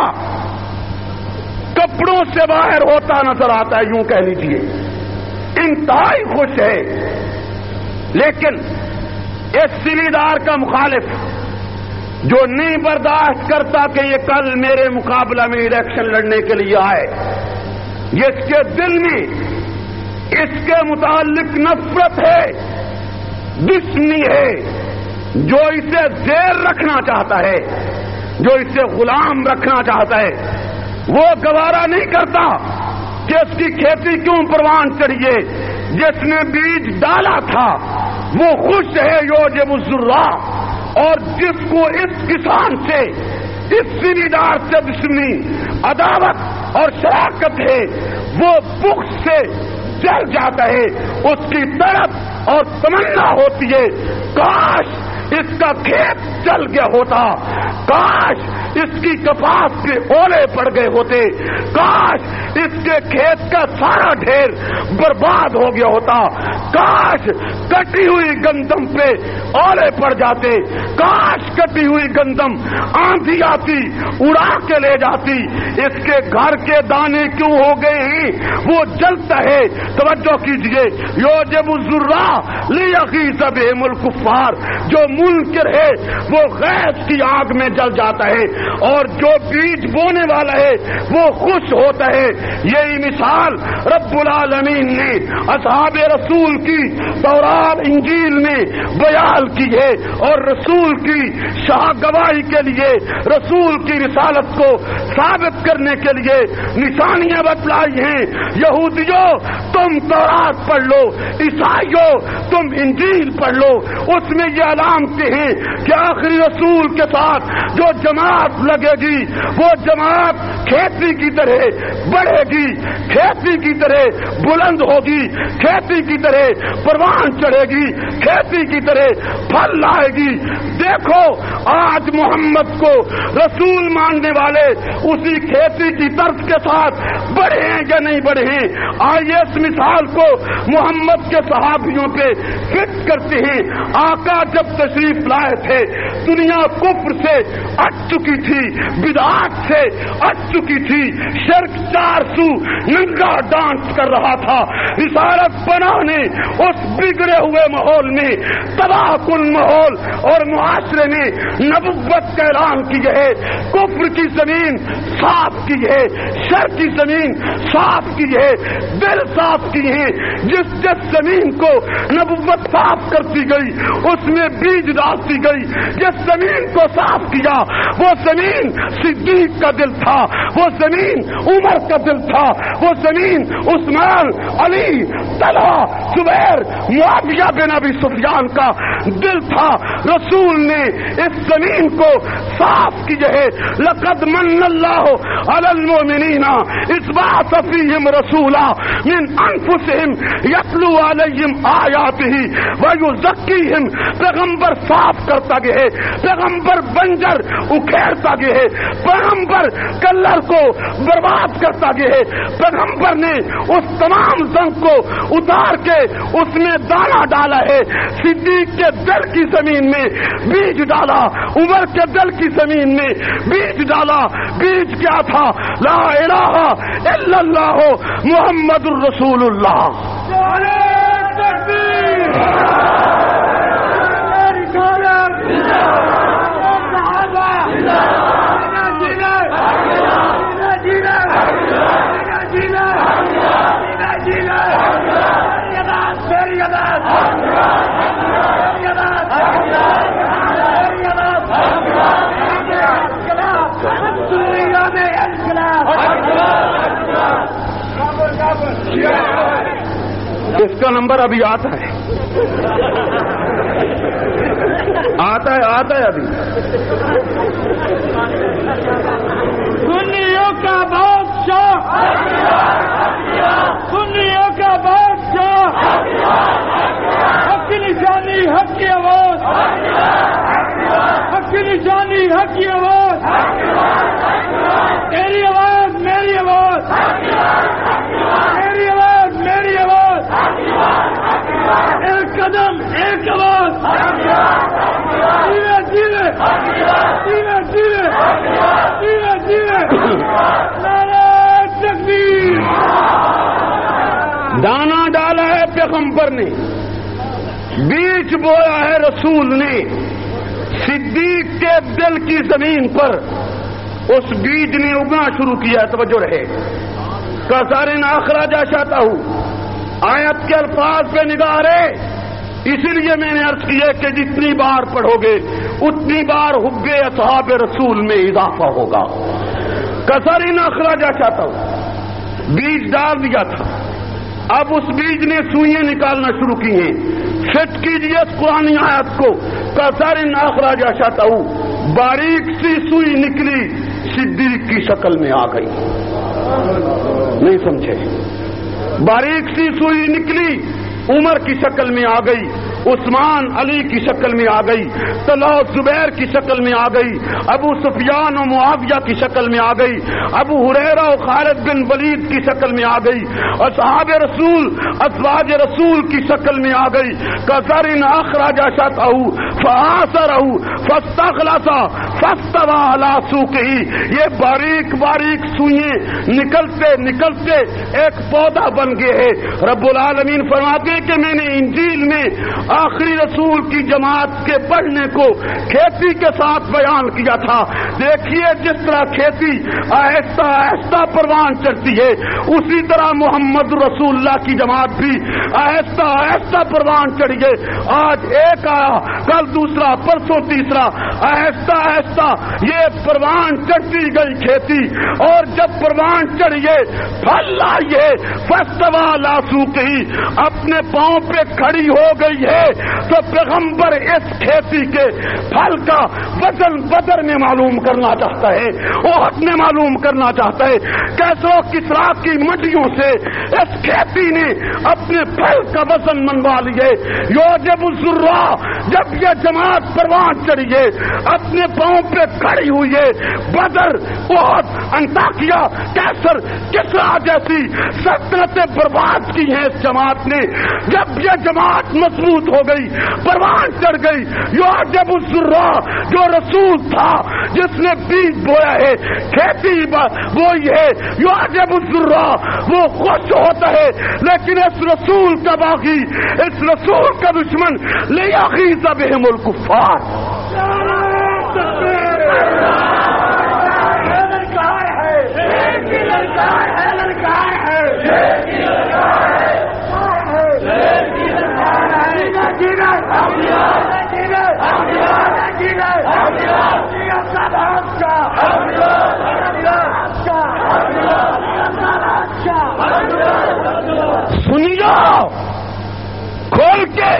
کپڑوں سے باہر ہوتا نظر آتا ہے، یوں کہہ لیجیے انتہائی خوش ہے۔ لیکن اس سیلیدار کا مخالف جو نہیں برداشت کرتا کہ یہ کل میرے مقابلہ میں الیکشن لڑنے کے لیے آئے، اس کے دل میں اس کے متعلق نفرت ہے، دشمنی ہے، جو اسے زیر رکھنا چاہتا ہے، جو اسے غلام رکھنا چاہتا ہے، وہ گوارا نہیں کرتا کہ اس کی کھیتی کیوں پروان چڑھیے۔ جس نے بیج ڈالا تھا وہ خوش ہے یوجب الذرہ، اور جس کو اس کسان سے، اس سیلیدار سے دشمنی، عداوت اور شراکت ہے، وہ بغض سے جل جاتا ہے، اس کی تڑپ اور تمنا ہوتی ہے کاش اس کا کھیت جل گیا ہوتا، کاش اس کی کپاس کے اولے پڑ گئے ہوتے، کاش اس کے کھیت کا سارا ڈھیر برباد ہو گیا ہوتا، کاش کٹی ہوئی گندم پہ اولے پڑ جاتے، کاش کٹی ہوئی گندم آندھی آتی اڑا کے لے جاتی، اس کے گھر کے دانے کیوں ہو گئے ہیں وہ جلتا ہے۔ توجہ کیجئے، یوجب الذرہ لیغیظ بہم الکفار، جو منکر ہے وہ غیظ کی آگ میں جل جاتا ہے، اور جو بیج بونے والا ہے وہ خوش ہوتا ہے۔ یہی مثال رب العالمین نے اصحاب رسول کی تورات انجیل میں بیان کی ہے، اور رسول کی شاہ گواہی کے لیے، رسول کی رسالت کو ثابت کرنے کے لیے نشانیاں بتلائی ہیں۔ یہودیوں تم تورات پڑھ لو، عیسائیوں تم انجیل پڑھ لو، اس میں یہ علامتیں ہیں کہ آخری رسول کے ساتھ جو جماعت لگے گی وہ جماعت کھیتی کی طرح بڑھے گی، کھیتی کی طرح بلند ہوگی، کھیتی کی طرح پروان چڑھے گی، کھیتی کی طرح پھل لائے گی۔ دیکھو آج محمد کو رسول ماننے والے اسی کھیتی کی طرز کے ساتھ بڑھے ہیں یا نہیں بڑھے ہیں؟ آئیے اس مثال کو محمد کے صحابیوں پہ فٹ کرتے ہیں۔ آقا جب تشریف لائے تھے دنیا کفر سے اٹ چکی تھی، بدعات سے اٹ چکی تھی، شرک چار سو ننگا ڈانس کر رہا تھا۔ رسالت بنانے اس بگڑے ہوئے ماحول میں، تباہ کن ماحول اور معاشرے میں نبوت کا اعلان کیا ہے، کفر کی زمین صاف کی ہے، شرک کی زمین صاف کی ہے، دل صاف کی ہے۔ جس جس زمین کو نبوت صاف کرتی گئی اس میں بیج ڈالتی گئی، جس زمین کو صاف کیا وہ زمین صدیق کا دل تھا، وہ زمین عمر کا دل تھا، وہ زمین عثمان، علی، طلحہ، زبیر، معاویہ بن ابی سفیان کا دل تھا۔ رسول نے اس زمین کو صاف کیا ہے۔ لقد من اللہ علی المؤمنین اذ بعث فیہم رسولا من انفسہم یتلو علیہم آیاتہ ویزکیہم۔ پیغمبر صاف کرتا گیا ہے، پیغمبر بنجر اکھیڑتا گیا ہے، پیغمبر کلر کو برباد کرتا گیا ہے، پیغمبر نے اس تمام زنگ کو اتار کے اس میں دانا ڈالا ہے۔ صدیق کے دل کی زمین میں بیج ڈالا، عمر کے دل کی زمین میں بیج ڈالا۔ بیج کیا تھا؟ لا الہ الا اللہ محمد الرسول اللہ۔ اس کا نمبر ابھی آتا ہے آتا ہے آتا ہے ابھی۔ سنیوں کا بادشاہ، سنیوں کا بادشاہ، حق کی نشانی حق کی آواز، حق کی نشانی حق کی آواز، تیری آواز میری آواز، میری آواز میری آواز، ایک قدم ایک آواز، جیوے جیوے جیوے جیوے جیوے جیوے نعرہ تکبیر۔ دانا ڈالا ہے پیغمبر نے، بیج بویا ہے رسول نے صدیق کے دل کی زمین پر، اس بیج نے اگنا شروع کیا. توجہ رہے. کثرن اخرج شطہ، آیت کے الفاظ پہ نگاہ رہے. اسی لیے میں نے عرض کیا کہ جتنی بار پڑھو گے اتنی بار حب اصحاب رسول میں اضافہ ہوگا. کثرن اخرج شطہ، بیج ڈال دیا تھا، اب اس بیج نے سوئیں نکالنا شروع کی ہیں. فٹ کیجیے اس قرآن آیت کو. کثرن اخرج شطہ، باریک سی سوئی نکلی، صدیق کی شکل میں آ گئی. نہیں سمجھے؟ باریک سی سوئی نکلی، عمر کی شکل میں آ گئی، عثمان علی کی شکل میں آ گئی، طلحہ زبیر کی شکل میں آ گئی، ابو سفیان و معاویہ کی شکل میں آ گئی، ابو ہریرہ و خالد بن ولید کی شکل میں آ گئی، اصحاب رسول ازواج رسول کی شکل میں آ گئی. کثرن اخرج شطہ فآثرہ فاستغلظ فاستوى علی سوقہ. یہ باریک باریک سوئیں نکلتے نکلتے ایک پودا بن گئے ہے. رب العالمین فرماتے ہیں کہ میں نے انجیل میں آخری رسول کی جماعت کے بڑھنے کو کھیتی کے ساتھ بیان کیا تھا. دیکھیے جس طرح کھیتی آہستہ آہستہ پروان چڑھتی ہے، اسی طرح محمد رسول اللہ کی جماعت بھی آہستہ آہستہ پروان چڑھی ہے. آج ایک آیا، کل دوسرا، پرسوں تیسرا، آہستہ آہستہ یہ پروان چڑھتی گئی کھیتی. اور جب پروان چڑھیے پھل لائیے فاستوى علی سوقہ، اپنے پاؤں پہ کھڑی ہو گئی ہے، تو پیغمبر اس کھیتی کے پھل کا وزن بدر میں معلوم کرنا چاہتا ہے، احد میں معلوم کرنا چاہتا ہے. کیسرو کسرا کی منڈیوں سے اس کھیتی نے اپنے پھل کا وزن منوا لیے. یوجب الذرا، جب یہ جماعت پروان چڑھی ہے، اپنے پاؤں پہ کھڑی ہوئی ہے، بدر، احد، انطاکیہ، کیسر، کسرا جیسی سلطنتیں برباد کی ہیں اس جماعت نے. جب یہ جماعت مضبوط ہو گئی، پروان چڑھ گئی، یوجب الذرا، جو رسول تھا جس نے بیج بویا ہے، کھیتی بوئی ہے، یوجب الذرا، وہ خوش ہوتا ہے. لیکن اس رسول کا باغی، اس رسول کا دشمن لیغیظ بہم الکفار. سنیے کھول کے،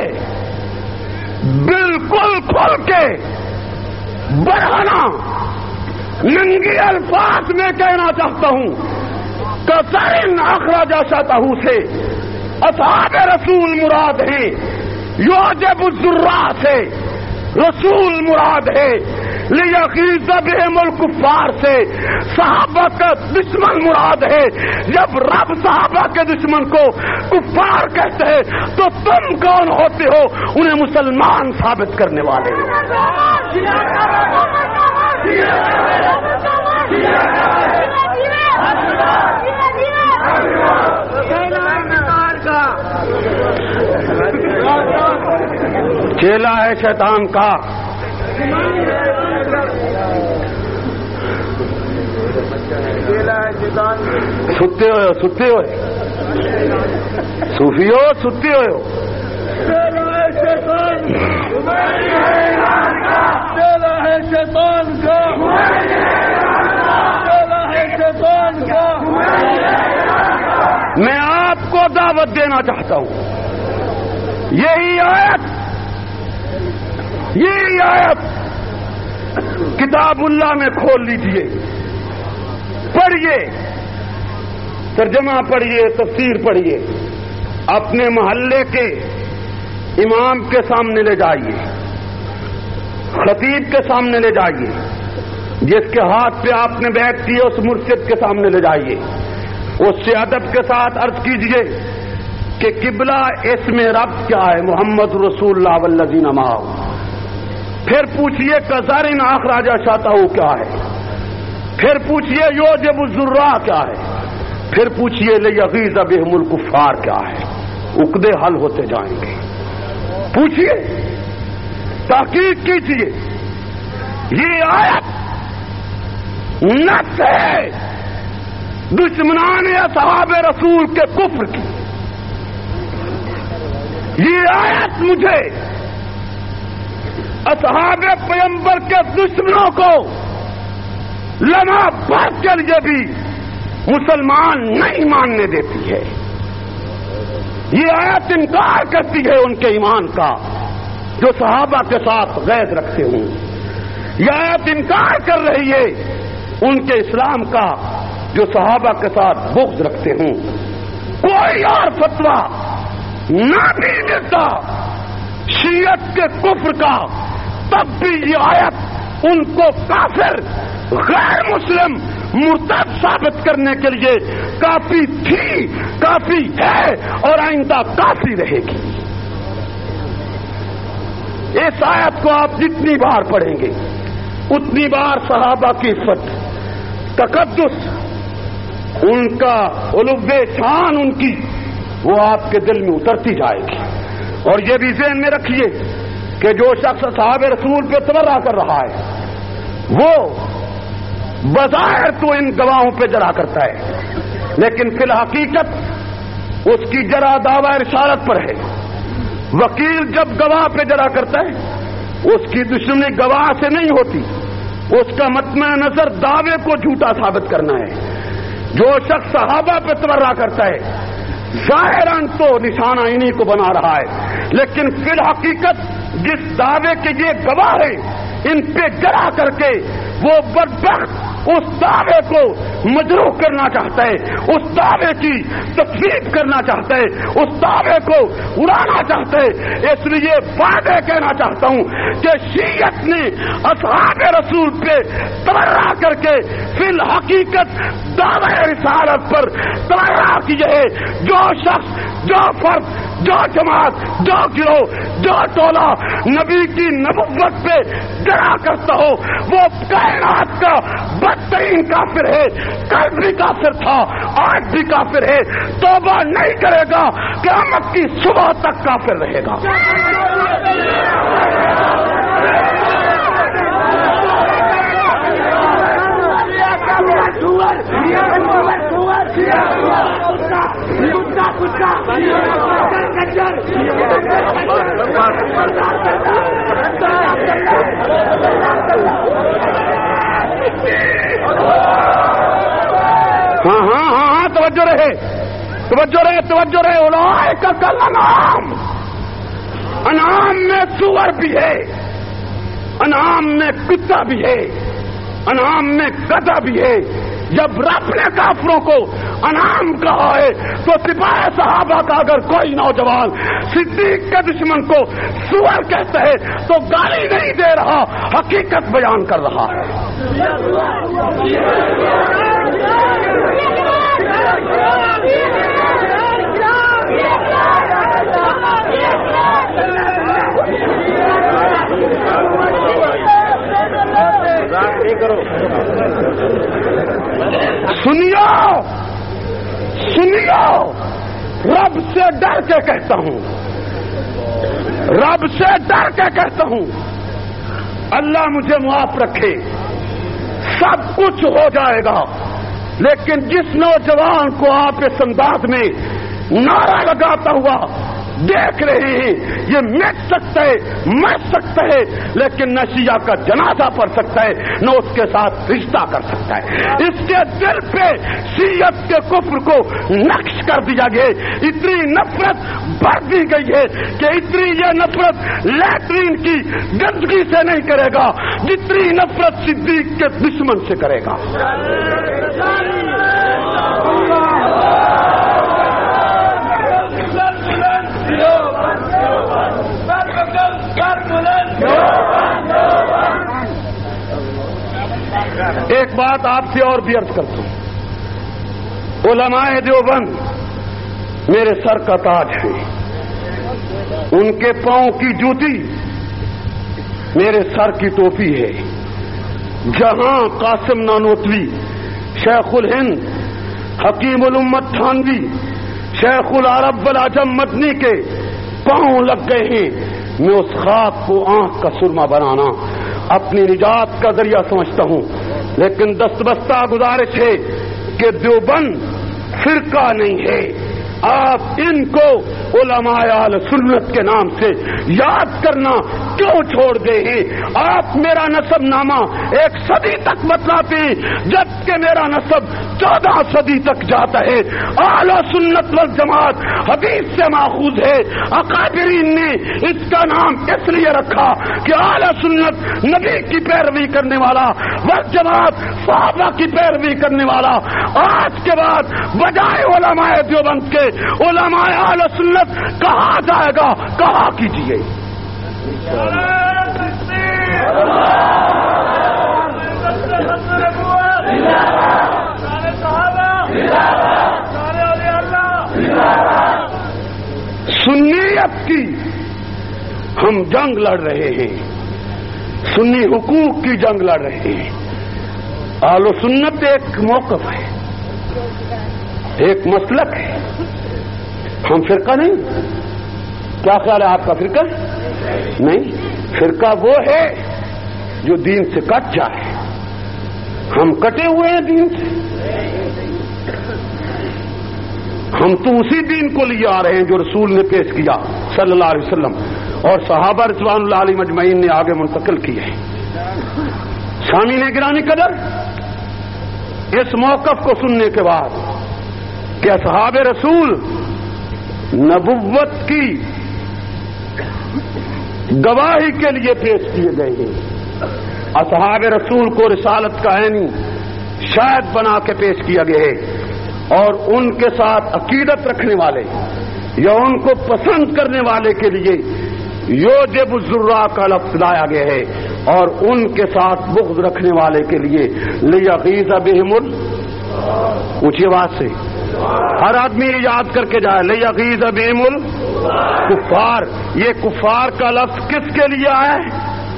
بالکل کھول کے بڑھانا. ننگے الفاظ میں کہنا چاہتا ہوں، کثرن اخرج شطہ سے اصحاب رسول مراد ہیں، یوجب الذرا سے رسول مراد ہے، لیغیظ بہم الکفار سے صحابہ کا دشمن مراد ہے. جب رب صحابہ کے دشمن کو کفار کہتے ہیں تو تم کون ہوتے ہو انہیں مسلمان ثابت کرنے والے؟ چیلا ہے شیطان کا. ستے ہوئے ستے ہوئے صوفیو ستے ہوئے ہو. میں آپ کو دعوت دینا چاہتا ہوں، یہی آیت یہی آیت کتاب اللہ میں کھول لیجئے، پڑھیے، ترجمہ پڑھیے، تفسیر پڑھیے، اپنے محلے کے امام کے سامنے لے جائیے، خطیب کے سامنے لے جائیے، جس کے ہاتھ پہ آپ نے بیعت کی اس مرشد کے سامنے لے جائیے، اس سے ادب کے ساتھ عرض کیجئے کہ قبلہ اس میں رب کیا ہے؟ محمد رسول اللہ والذین معہ. پھر پوچھئے کثرن اخرج شطہ کیا ہے؟ پھر پوچھئے یوجب الذرا کیا ہے؟ پھر پوچھئے لیغیظ بہم الکفار کیا ہے؟ عقدے حل ہوتے جائیں گے. پوچھیے، تحقیق کیجیے، یہ آیت نص ہے دشمنان اصحاب رسول کے کفر کی. یہ آیت مجھے اصحاب پیغمبر کے دشمنوں کو لمحہ بھر کے لیے بھی مسلمان نہیں ماننے دیتی ہے. یہ آیت انکار کرتی ہے ان کے ایمان کا جو صحابہ کے ساتھ غیظ رکھتے ہوں. یہ آیت انکار کر رہی ہے ان کے اسلام کا جو صحابہ کے ساتھ بغض رکھتے ہوں. کوئی اور فتویٰ نہ بھی ملتا شیعت کے کفر کا تب بھی یہ آیت ان کو کافر، غیر مسلم، مرتد ثابت کرنے کے لیے کافی تھی، کافی ہے اور آئندہ کافی رہے گی. اس آیت کو آپ جتنی بار پڑھیں گے اتنی بار صحابہ کی عزت، تقدس، ان کا علو شان، ان کی وہ آپ کے دل میں اترتی جائے گی. اور یہ بھی ذہن میں رکھیے کہ جو شخص صحابہ رسول پہ تبرہ کر رہا ہے وہ بظاہر تو ان گواہوں پہ جرا کرتا ہے، لیکن فی الحقیقت اس کی جرا دعوی رسالت پر ہے. وکیل جب گواہ پہ جرا کرتا ہے اس کی دشمنی گواہ سے نہیں ہوتی، اس کا مطمع نظر دعوے کو جھوٹا ثابت کرنا ہے. جو شخص صحابہ پہ تبرہ کرتا ہے ظاہراً تو نشانہ انہی کو بنا رہا ہے، لیکن فی الحقیقت جس دعوے کے یہ گواہ ہے ان پہ جرا کر کے وہ بدبخت اس دعوے کو مجروح کرنا چاہتا ہے، اس دعوے کی تکذیب کرنا چاہتا ہے، اس دعوے کو اڑانا چاہتا ہے. اس لیے واضح کہنا چاہتا ہوں کہ شیعت نے اصحاب رسول پہ تبرہ کر کے فی الحقیقت دعوی رسالت پر تبرہ کیے ہے. جو شخص، جو فرد، جو جماعت، جو گروہ، جو ٹولہ نبی کی نبوت پہ جرا کرتا ہو وہ کائنات کا بدترین کافر ہے. کل بھی کافر تھا، آج بھی کافر ہے. توبہ نہیں کرے گا قیامت کی صبح تک کافر رہے گا. ہاں ہاں ہاں ہاں توجہ رہے، توجہ رہے، توجہ رہے. اولئک کالانعام، انعام میں سور بھی ہے، انعام میں کتا بھی ہے، انعام میں گدھا بھی ہے. جب رب نے کافروں کو انعام کہا ہے تو سپاہ صحابہ کا اگر کوئی نوجوان صدیق کے دشمن کو سور کہتا ہے تو گالی نہیں دے رہا، حقیقت بیان کر رہا ہے. سنیو سنیو رب سے ڈر کے کہتا ہوں، رب سے ڈر کے کہتا ہوں، اللہ مجھے معاف رکھے، سب کچھ ہو جائے گا، لیکن جس نوجوان کو آپ اس انداز میں نعرہ لگاتا ہوا دیکھ رہے ہیں یہ مٹ سکتا ہے، مر سکتا ہے، لیکن نہ شیعہ کا جنازہ پڑھ سکتا ہے نہ اس کے ساتھ رشتہ کر سکتا ہے. اس کے دل پہ شیعت کے کفر کو نقش کر دیا گیا، اتنی نفرت بھر دی گئی ہے کہ اتنی یہ نفرت لیٹرین کی گندگی سے نہیں کرے گا جتنی نفرت صدیق کے دشمن سے کرے گا. ایک بات آپ سے اور بھی عرض کرتا ہوں، علماء دیوبند میرے سر کا تاج ہے، ان کے پاؤں کی جوتی میرے سر کی ٹوپی ہے. جہاں قاسم نانوتوی، شیخ الہند، حکیم الامت تھانوی، شیخ العرب والعجم مدنی کے پاؤں لگ گئے ہیں میں اس خاک کو آنکھ کا سرما بنانا اپنی نجات کا ذریعہ سمجھتا ہوں، لیکن دستبستہ گزارش ہے کہ دیوبند فرقہ نہیں ہے. آپ ان کو علماء اہل سنت کے نام سے یاد کرنا کیوں چھوڑ دے ہیں؟ آپ میرا نسب نامہ ایک صدی تک بتلاتے ہیں جبکہ میرا نسب چودہ صدی تک جاتا ہے. اہل سنت والجماعت حدیث سے ماخوذ ہے. اکابرین نے اس کا نام اس لیے رکھا کہ اہل سنت نبی کی پیروی کرنے والا، والجماعت صحابہ کی پیروی کرنے والا. آج کے بعد بجائے علماء دیوبند کے علماء اہل سنت کہا جائے گا، کہا کیجیے. سنیت کی ہم جنگ لڑ رہے ہیں، سنی حقوق کی جنگ لڑ رہے ہیں. اہل سنت ایک موقف ہے، ایک مسلک ہے، ہم فرقہ نہیں. کیا خیال ہے آپ کا؟ فرقہ نہیں. فرقہ وہ ہے جو دین سے کٹ جائے. ہم کٹے ہوئے ہیں دین سے. ہم تو اسی دین کو لیے آ رہے ہیں جو رسول نے پیش کیا صلی اللہ علیہ وسلم اور صحابہ رضوان اللہ علیہ مجمعین نے آگے منتقل کیا ہے. سامعین گرامی قدر، اس موقف کو سننے کے بعد کہ اصحاب رسول نبوت کی گواہی کے لیے پیش کیے گئے ہیں. اصحاب رسول کو رسالت کا عینی شاہد بنا کے پیش کیا گیا ہے، اور ان کے ساتھ عقیدت رکھنے والے یا ان کو پسند کرنے والے کے لیے یوجب الذرا کا لفظ لایا گیا ہے، اور ان کے ساتھ بغض رکھنے والے کے لیے لیغیظ بہم ال اونچی آواز سے ہر آدمی یہ یاد کر کے جائے، لیغیظ بہم الکفار. یہ کفار کا لفظ کس کے لیے آیا ہے؟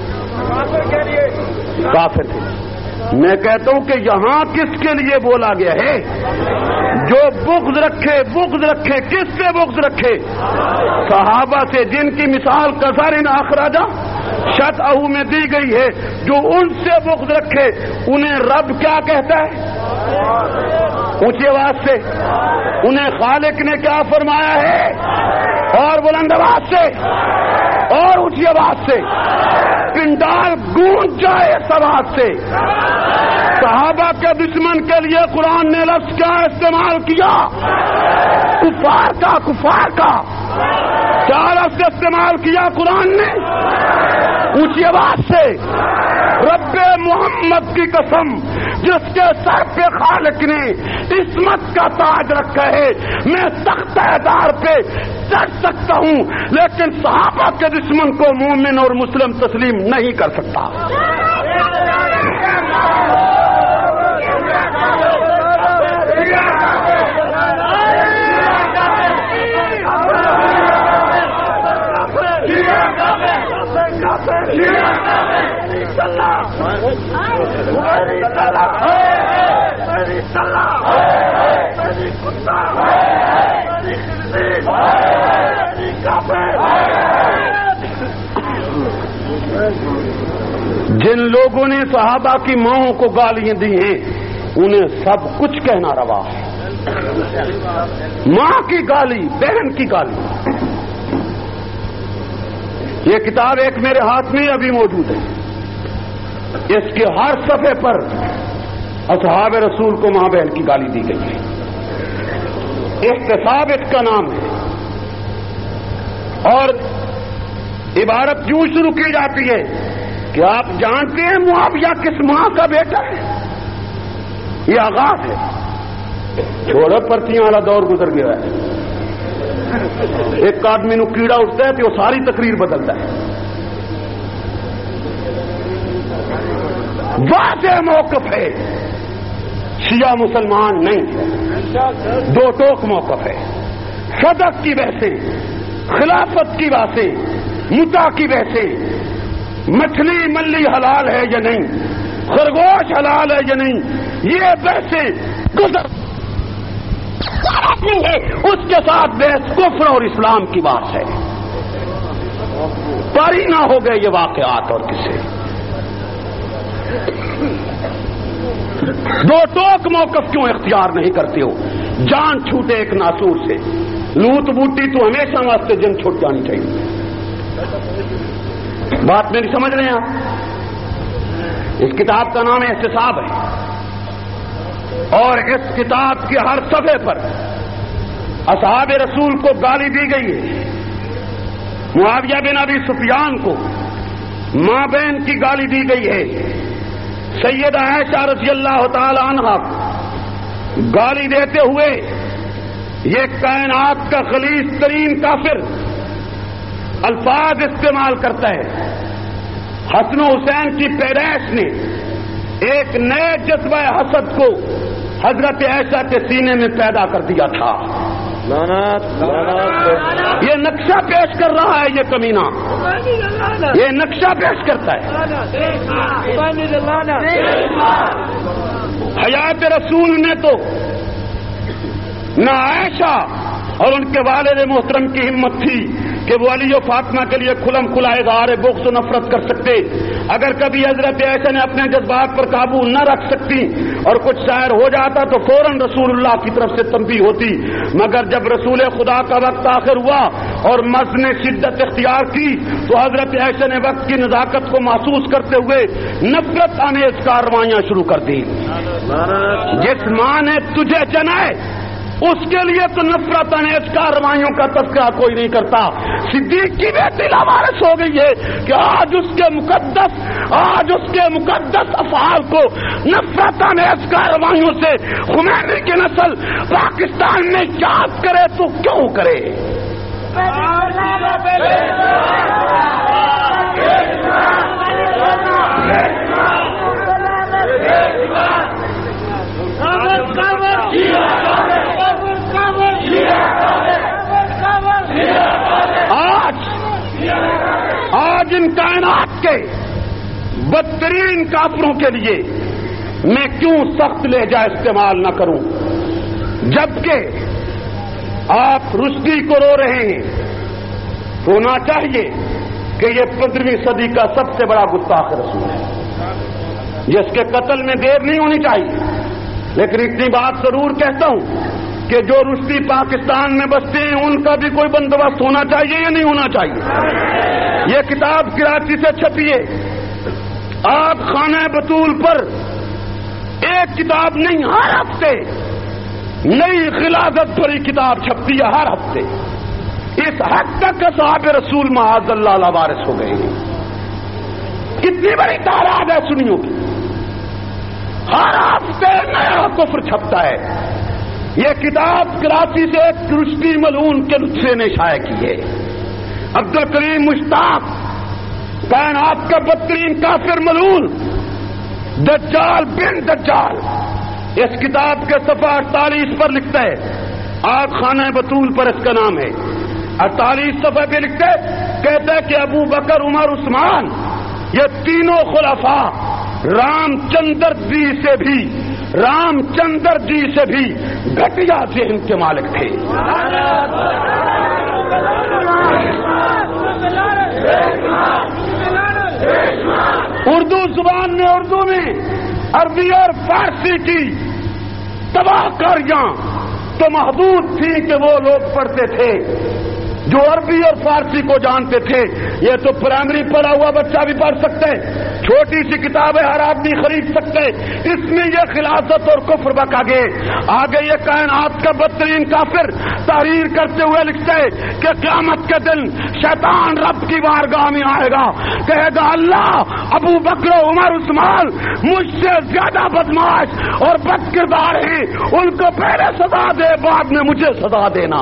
کافر کے. میں کہتا ہوں کہ یہاں کس کے لیے بولا گیا ہے؟ جو بغض رکھے بغض رکھے کس سے بغض رکھے؟ صحابہ سے، جن کی مثال کثرن اخراجہ شت اہو میں دی گئی ہے. جو ان سے بغض رکھے انہیں رب کیا کہتا ہے؟ اونچی آواز سے. انہیں خالق نے کیا فرمایا ہے؟ اور بلند آواز سے اور اونچی آواز سے پنڈال گونج جائے سواد سے. صحابہ کے دشمن کے لیے قرآن نے لفظ کیا استعمال کیا؟ کفار کا. کفار کا کیا لفظ استعمال کیا قرآن نے؟ اونچی آواز سے رب محمد کی قسم جس کے سر پہ خالق نے عصمت کا تاج رکھا ہے، میں سخت دار پہ چڑھ سکتا ہوں لیکن صحابہ کے دشمن کو مومن اور مسلم تسلیم نہیں کر سکتا. جن لوگوں نے صحابہ کی ماؤں کو گالیاں دی ہیں انہیں سب کچھ کہنا روا ہے. ماں کی گالی، بہن کی گالی. یہ کتاب ایک میرے ہاتھ میں ابھی موجود ہے. اس کے ہر صفحے پر اصحاب رسول کو ماں بہن کی گالی دی گئی ہے. احتساب اس کا نام ہے، اور عبارت یوں شروع کی جاتی ہے کہ آپ جانتے ہیں معاویہ کس ماں کا بیٹا ہے؟ یہ آغاز ہے. چھوڑو پرچیاں والا دور گزر گیا ہے. ایک آدمی نو کیڑا اٹھتا ہے تو وہ ساری تقریر بدلتا ہے. واضح موقف ہے، شیعہ مسلمان نہیں، دو ٹوک موقف ہے. صدق کی بحثیں، خلافت کی باتیں، متا کی بحثیں، مچھلی ملی حلال ہے یا نہیں، خرگوش حلال ہے یا نہیں، یہ بحثیں گزر نہیں ہے. اس کے ساتھ بحث کفر اور اسلام کی بات ہے. پاری نہ ہو گئے یہ واقعات اور کسے. دو ٹوک موقف کیوں اختیار نہیں کرتے ہو؟ جان چھوٹے ایک ناسور سے، لوٹ بوٹی تو ہمیشہ واسطے جن چھوٹ جانی چاہیے. بات میری سمجھ رہے ہیں آپ؟ اس کتاب کا نام احتساب ہے، اور اس کتاب کے ہر صفحے پر اصحاب رسول کو گالی دی گئی ہے. معاویہ بن ابی سفیان کو ماں بہن کی گالی دی گئی ہے. سیدہ عائشہ رضی اللہ تعالی عنہا گالی دیتے ہوئے یہ کائنات کا خلیص ترین کافر الفاظ استعمال کرتا ہے. حسن و حسین کی پیدائش نے ایک نئے جذبہ حسد کو حضرت عائشہ کے سینے میں پیدا کر دیا تھا. یہ نقشہ پیش کر رہا ہے یہ کمینہ، یہ نقشہ پیش کرتا ہے. حیات رسول نے تو نہ عائشہ اور ان کے والد محترم کی ہمت تھی کہ وہ علی و فاطمہ کے لیے کھلم کھلا اظہار بغض و نفرت کر سکتے. اگر کبھی حضرت عائشہ نے اپنے جذبات پر قابو نہ رکھ سکتی اور کچھ شاعر ہو جاتا تو فوراً رسول اللہ کی طرف سے تنبیہ ہوتی. مگر جب رسول خدا کا وقت آخر ہوا اور مرض نے شدت اختیار کی تو حضرت عائشہ نے وقت کی نزاکت کو محسوس کرتے ہوئے نفرت آمیز کارروائیاں شروع کر دی. جس ماں نے تجھے جنائے اس کے لیے تو نفرت انیج کارروائیوں کا تذکرہ کوئی نہیں کرتا. صدیق کی بیٹی لاوارث ہو گئی ہے کہ آج اس کے مقدس آج اس کے مقدس افعال کو نفرت انیج کارروائیوں سے خمینی کی نسل پاکستان میں یاد کرے تو کیوں کرے؟ آج آج ان کائنات کے بدترین کافروں کے لیے میں کیوں سخت لہجہ استعمال نہ کروں؟ جبکہ آپ رشدی کو رو رہے ہیں. رونا چاہیے کہ یہ پندرہویں صدی کا سب سے بڑا گستاخ رسول ہے جس کے قتل میں دیر نہیں ہونی چاہیے. لیکن اتنی بات ضرور کہتا ہوں کہ جو رشدی پاکستان میں بستے ہیں ان کا بھی کوئی بندوبست ہونا چاہیے یا نہیں ہونا چاہیے؟ یہ کتاب کراچی سے چھپی ہے. آپ خانہ بطول پر ایک کتاب نہیں ہر ہفتے نئی غلاظت بھری کتاب چھپتی ہے ہر ہفتے. اس حد تک اصحاب رسول معاذ اللہ لاوارث ہو گئے ہیں. کتنی بڑی تعداد ہے سنیوں کی. ہر ہفتے نیا کفر چھپتا ہے. یہ کتاب کراچی سے ایک رشدی ملعون کے نسخے نے شائع کی ہے. عبد الکریم مشتاق کائنات کا بدترین کافر ملعون دجال بن دجال اس کتاب کے صفحہ اڑتالیس پر لکھتا ہے. آگ خانہ بطول پر اس کا نام ہے. اڑتالیس صفحے پہ لکھتے کہتا ہے کہ ابو بکر عمر عثمان یہ تینوں خلفاء رام چندر جی سے بھی رام چندر جی سے بھی گھٹیا ذہن کے مالک تھے. اردو زبان میں اردو میں عربی اور فارسی کی تباہ کاریاں تو محدود تھی کہ وہ لوگ پڑھتے تھے جو عربی اور فارسی کو جانتے تھے. یہ تو پرائمری پڑھا ہوا بچہ بھی پڑھ سکتے ہیں. چھوٹی سی کتابیں ہر آدمی خرید سکتے. اس میں یہ خلافت اور کفر بکا گئے. آگے یہ کائنات کا بدترین کافر تحریر کرتے ہوئے لکھتے ہیں کہ قیامت کے دن شیطان رب کی بارگاہ میں آئے گا کہے گا اللہ ابو بکر عمر عثمان مجھ سے زیادہ بدماش اور بد کردار ہیں ان کو پہلے سزا دے بعد میں مجھے سزا دینا.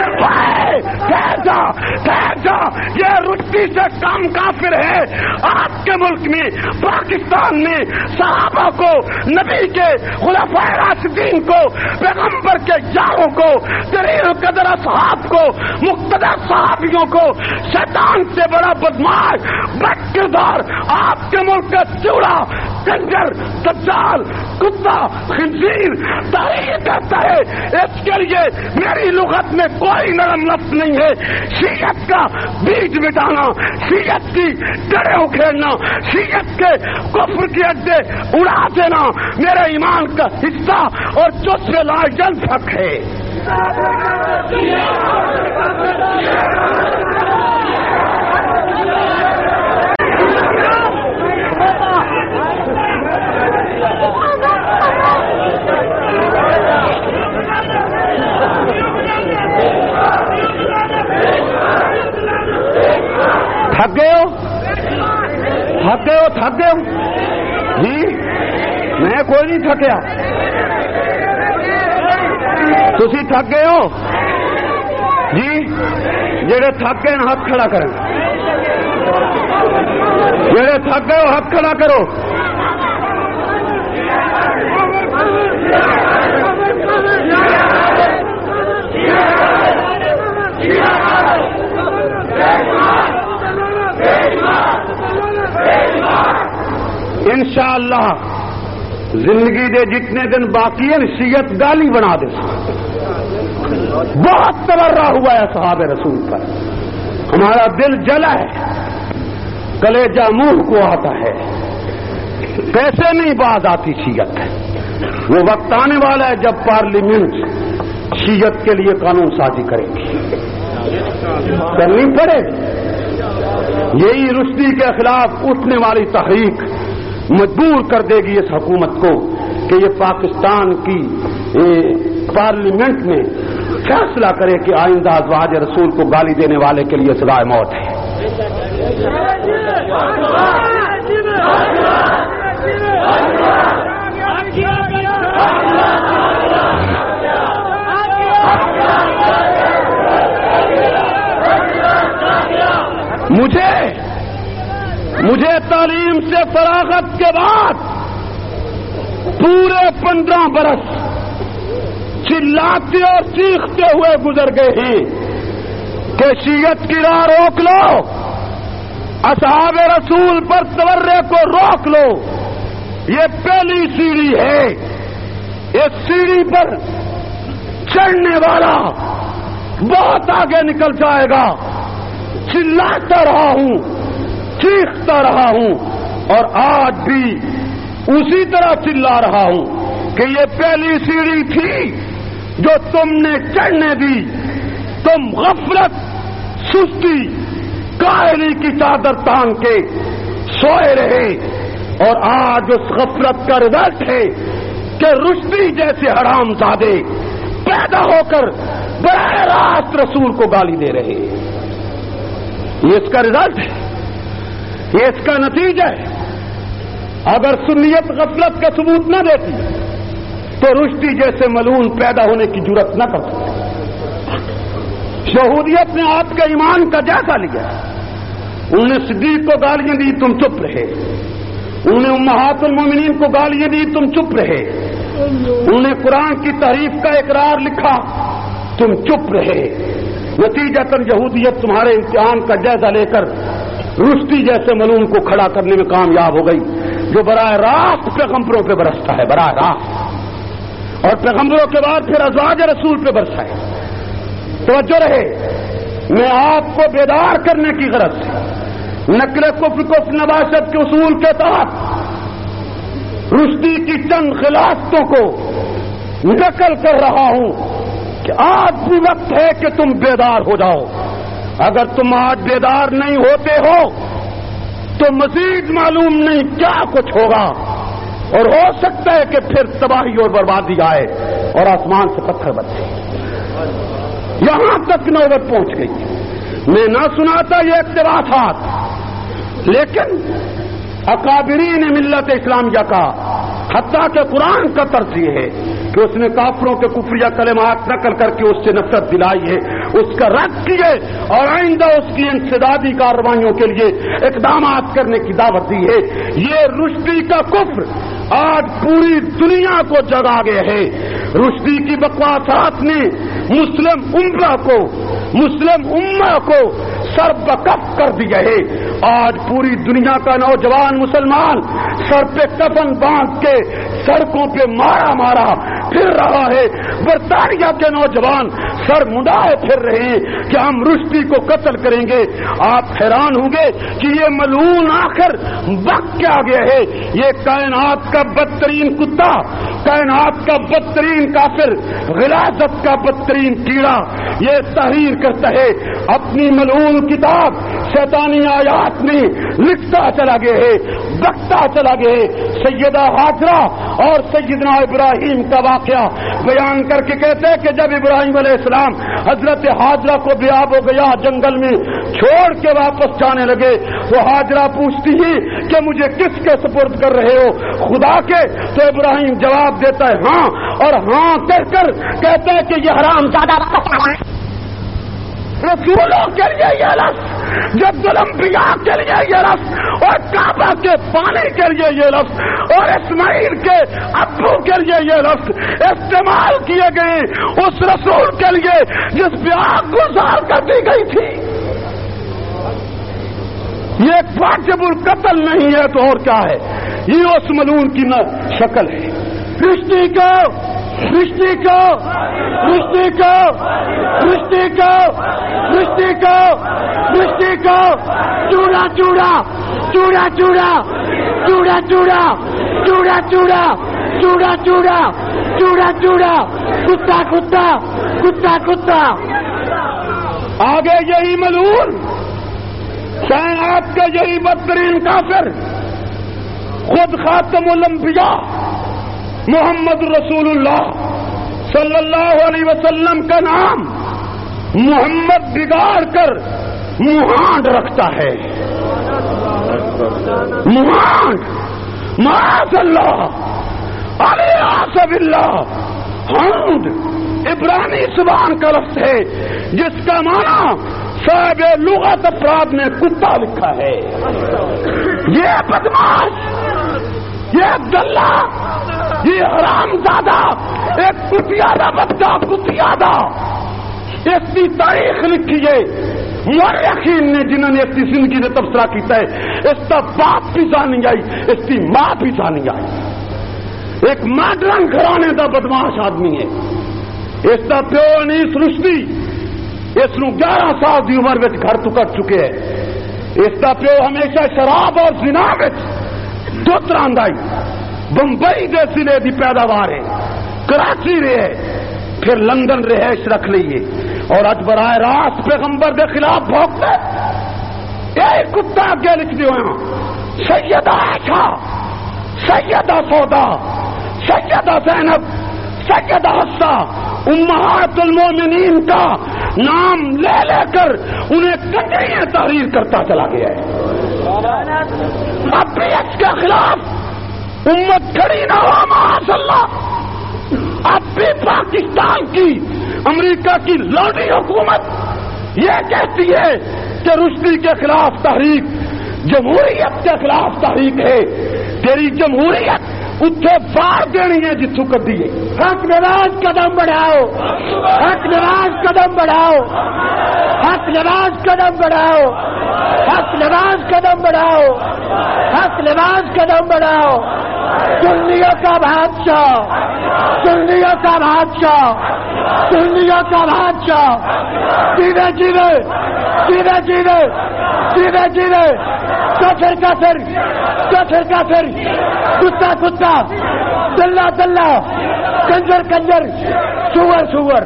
جا یہ رشدی سے کم کافر ہے. آپ کے ملک میں پاکستان میں صحابہ کو نبی کے خلفائے راشدین کو پیغمبر کے یاروں کو جلیل القدر اصحاب کو مقتدر صحابیوں کو شیطان سے بڑا بدماش بد کردار آپ کے ملک کا چوڑا کنجر دجال کتا خنزیر تاریخ کہتا ہے. اس کے لیے میری لغت میں کوئی نرم لفظ نہیں ہے شیعت کا بیج مٹانا، شیعت کی جڑیں اکھیڑنا، شیعت کے کفر کے اڈے اڑا دینا میرے ایمان کا حصہ اور جز سے لاجل حق ہے۔ تھک گئے ہو تھک گئے ہو تھک گئے ہو جی؟ میں کوئی نہیں تھکیا، تسی تھک گئے ہو جی؟ جڑے تھک گئے ہاتھ کھڑا کریں، جڑے تھک گئے ہو ہاتھ کھڑا کرو۔ انشاءاللہ زندگی دے جتنے دن باقی ہیں شیعت گالی بنا دے، بہت تبرہ ہوا ہے صحابہ رسول پر، ہمارا دل جلا ہے، کلیجہ منہ کو آتا ہے، کیسے نہیں باز آتی شیعت؟ وہ وقت آنے والا ہے جب پارلیمنٹ شیعت کے لیے قانون سازی کرے گی، کرنی پڑے گی۔ یہی رشدی کے خلاف اٹھنے والی تحریک مجبور کر دے گی اس حکومت کو کہ یہ پاکستان کی پارلیمنٹ میں فیصلہ کرے کہ آئندہ ازواج رسول کو گالی دینے والے کے لیے سزائے موت ہے۔ مجھے مجھے تعلیم سے فراغت کے بعد پورے پندرہ برس چلاتے اور چیختے ہوئے گزر گئے ہیں کہ شیعت کی راہ روک لو، اصحاب رسول پر تورے کو روک لو، یہ پہلی سیڑھی ہے، اس سیڑھی پر چڑھنے والا بہت آگے نکل جائے گا۔ چلاتا رہا ہوں، چیختا رہا ہوں، اور آج بھی اسی طرح چلا رہا ہوں کہ یہ پہلی سیڑھی تھی جو تم نے چڑھنے دی، تم غفلت، سستی، کاہلی کی چادر تان کے سوئے رہے، اور آج اس غفلت کا رزلٹ ہے کہ رشدی جیسے حرام زادے پیدا ہو کر براہ راست رسول کو گالی دے رہے ہیں۔ یہ اس کا رزلٹ ہے، یہ اس کا نتیجہ ہے۔ اگر سنیت غفلت کا ثبوت نہ دیتی تو رشدی جیسے ملعون پیدا ہونے کی جرات نہ کرتی۔ یہودیت نے آپ کے ایمان کا جائزہ لیا، انہوں نے صدیق کو گالیاں دی، تم چپ رہے، انہوں نے امہات المومنین کو گالیاں دی، تم چپ رہے، انہوں نے قرآن کی تحریف کا اقرار لکھا، تم چپ رہے۔ نتیجتاً یہودیت تمہارے امتحان کا جائزہ لے کر رشدی جیسے ملعون کو کھڑا کرنے میں کامیاب ہو گئی، جو براہ راست پیغمبروں پہ برستا ہے، براہ راست، اور پیغمبروں کے بعد پھر ازواج رسول پہ برسا ہے۔ توجہ رہے، میں آپ کو بیدار کرنے کی غرض سے نقل کفر کفر نباشت کے اصول کے تحت رشدی کی چند خلافتوں کو نقل کر رہا ہوں کہ آج بھی وقت ہے کہ تم بیدار ہو جاؤ۔ اگر تم آج بیدار نہیں ہوتے ہو تو مزید معلوم نہیں کیا کچھ ہوگا، اور ہو سکتا ہے کہ پھر تباہی اور بربادی آئے اور آسمان سے پتھر برسے۔ یہاں تک نوبت پہنچ گئی۔ میں نہ سناتا یہ اقتباسات، لیکن اکابرین ملت اسلامیہ کا، حتیٰ کہ قرآن کا طرز یہ ہے کہ اس نے کافروں کے کفریہ کلمات نقل کر کے اس سے نفرت دلائی ہے، اس کا رد کیے، اور آئندہ اس کی انسدادی کارروائیوں کے لیے اقدامات کرنے کی دعوت دی ہے۔ یہ رشدی کا کفر آج پوری دنیا کو جگا گیا ہے۔ رشدی کی بکواسات نے مسلم امہ کو مسلم امہ کو سر بکف کر دیا ہے. آج پوری دنیا کا نوجوان مسلمان سر پہ کفن باندھ کے سڑکوں پہ مارا مارا پھر رہا ہے. برطانیہ کے نوجوان سر مڈائے پھر رہے ہیں کہ ہم رشدی کو قتل کریں گے. آپ حیران ہوں گے کہ یہ ملعون آخر وقت کیا گیا ہے. یہ کائنات کا بدترین کتا، کائنات کا بدترین کافر، غلاظت کا بدترین کیڑا یہ تحریر کرتا ہے. اپنی ملعون کتاب شیطانی آیات میں لکھتا چلا گیا ہے، بکتا چلا گیا ہے. سیدہ ہاجرہ اور سیدنا ابراہیم کا واقعہ بیان کر کے کہتے ہیں کہ جب ابراہیم علیہ السلام حضرت ہاجرہ کو بیاب ہو گیا جنگل میں چھوڑ کے واپس جانے لگے تو ہاجرہ پوچھتی ہی کہ مجھے کس کے سپرد کر رہے ہو، خدا کے؟ تو ابراہیم جواب دیتا ہے ہاں، اور ہاں کہہ کر کہتے ہیں کہ یہ حرام زیادہ رسولوں کے لیے یہ لفظ، جد الانبیاء کے لیے یہ لفظ، اور کعبہ کے پانی کے لیے یہ لفظ، اور اسماعیل کے ابو کے لیے یہ لفظ استعمال کیے گئے اس رسول کے لیے جس پہ آگ گزار کر دی گئی تھی. یہ واجب القتل نہیں ہے تو اور کیا ہے؟ یہ اس ملعون کی نہ شکل ہے. رشتی کو رشتی کو رشتی کو رشتی کو رشتی کو رشتی کو چوڑا چوڑا چوڑا چوڑا چوڑا چوڑا چوڑا چوڑا چوڑا چوڑا چوڑا چوڑا کتا کتا کتا کتا. آگے یہی ملعون کائنات کا یہی بدترین کافر خود خاتم الانبیاء محمد رسول اللہ صلی اللہ علیہ وسلم کا نام محمد بگاڑ کر مہانڈ رکھتا ہے. مہانڈ معاذ اللہ علیہ باللہ. حمد عبرانی زبان کا لفظ ہے جس کا معنی صاحب لغت افراد نے کتا لکھا ہے. یہ بدماش، یہ عبداللہ، یہ حرام زادہ ایک کتیادہ بچہ کتیادہ اس کی تاریخ لکھی ہے مورخین نے جنہوں نے اس کی زندگی نے تبصرہ کیتا ہے. اس کا باپ بھی جانی آئی، اس کی ماں بھی جانی آئی. ایک ماڈرن گھرانے کا بدماش آدمی ہے. اس کا پیو انیس رشدی اس نو گیارہ سال کی عمر میں گھر تو کٹ چکے ہے. اس کا پیو ہمیشہ شراب اور زنا میں دھت راندائی. بمبئی دے ضلع کی پیداوار ہے، کراچی رہے پھر لندن رہائش رکھ لیے اور اج براہ راست پیغمبر دے خلاف بھوکتے. یہ کتا اگے لکھ دیو ہاں سیدہ عائشہ، سیدہ سودا، سیدہ زینب، سیدہ حفصہ امہات المومنین کا نام لے لے کر انہیں کنجریاں تحریر کرتا چلا گیا ہے. اب بھی اس کے خلاف امت کھڑی نہ ہو معاذ اللہ. اب بھی پاکستان کی، امریکہ کی لوڈی حکومت یہ کہتی ہے کہ رشدی کے خلاف تحریک جمہوریت کے خلاف تحریک ہے. تیری جمہوریت اتنے بار دینی ہے جتوں کر دیے. حق نواز قدم بڑھاؤ، حق نواز قدم بڑھاؤ، حق نواز قدم بڑھاؤ، حق نواز قدم بڑھاؤ، حق نواز قدم بڑھاؤ. سنیوں کا بادشاہ، سنیوں کا بادشاہ، سنیوں کا بادشاہ. جیوے جیوے جیوے جیوے جیوے جیوے کافر کافر کافر کافر، کتا کتا، دلہ دلہ، کنجر کنجر، سور سور.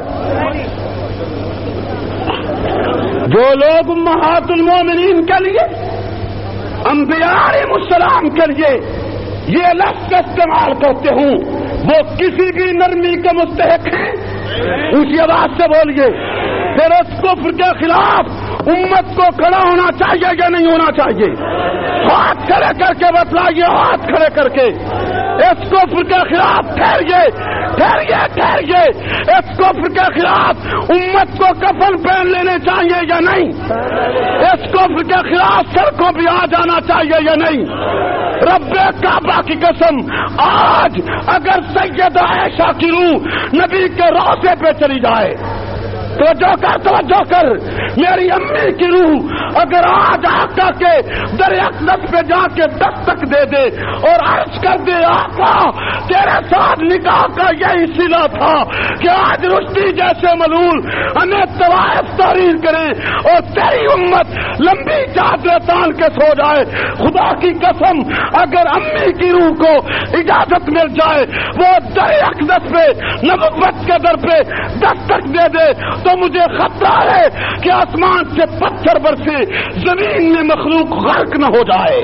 جو لوگ امہات المومنین کے لیے، انبیاء علیہ السلام کے لیے یہ لفظ استعمال کرتے ہوں وہ کسی بھی نرمی کے مستحق ہیں. اونچی آواز سے بولیے. پھر اس کفر کے خلاف امت کو کھڑا ہونا چاہیے یا نہیں ہونا چاہیے؟ ہاتھ کھڑے کر کے بتلائیے، ہاتھ کھڑے کر کے. اس کفر کے خلاف ٹھہریے ٹھہریے ٹھہریے. اس کفر کے خلاف امت کو کفن پہن لینے چاہیے یا نہیں؟ اس کفر کے خلاف سڑکوں پہ آ جانا چاہیے یا نہیں؟ رب کعبہ کی قسم، آج اگر سیدہ عائشہ کی روح نبی کے روضے پہ چلی جائے توجہ کر توجہ کر میری امی کی روح اگر آج آقا کے در اقدس پہ جا کے دستک دے دے اور عرض کر دے آقا تیرے ساتھ نکاح کا یہی صلہ تھا کہ آج رشدی جیسے ملول ہمیں طوائف تحریر کریں اور تیری امت لمبی چادر تان کے سو جائے، خدا کی قسم اگر امی کی روح کو اجازت مل جائے وہ در اقدس پہ نبوت کے در پہ دستک دے دے تو مجھے خطرہ ہے کہ آسمان سے پتھر برسے زمین میں مخلوق غرق نہ ہو جائے۔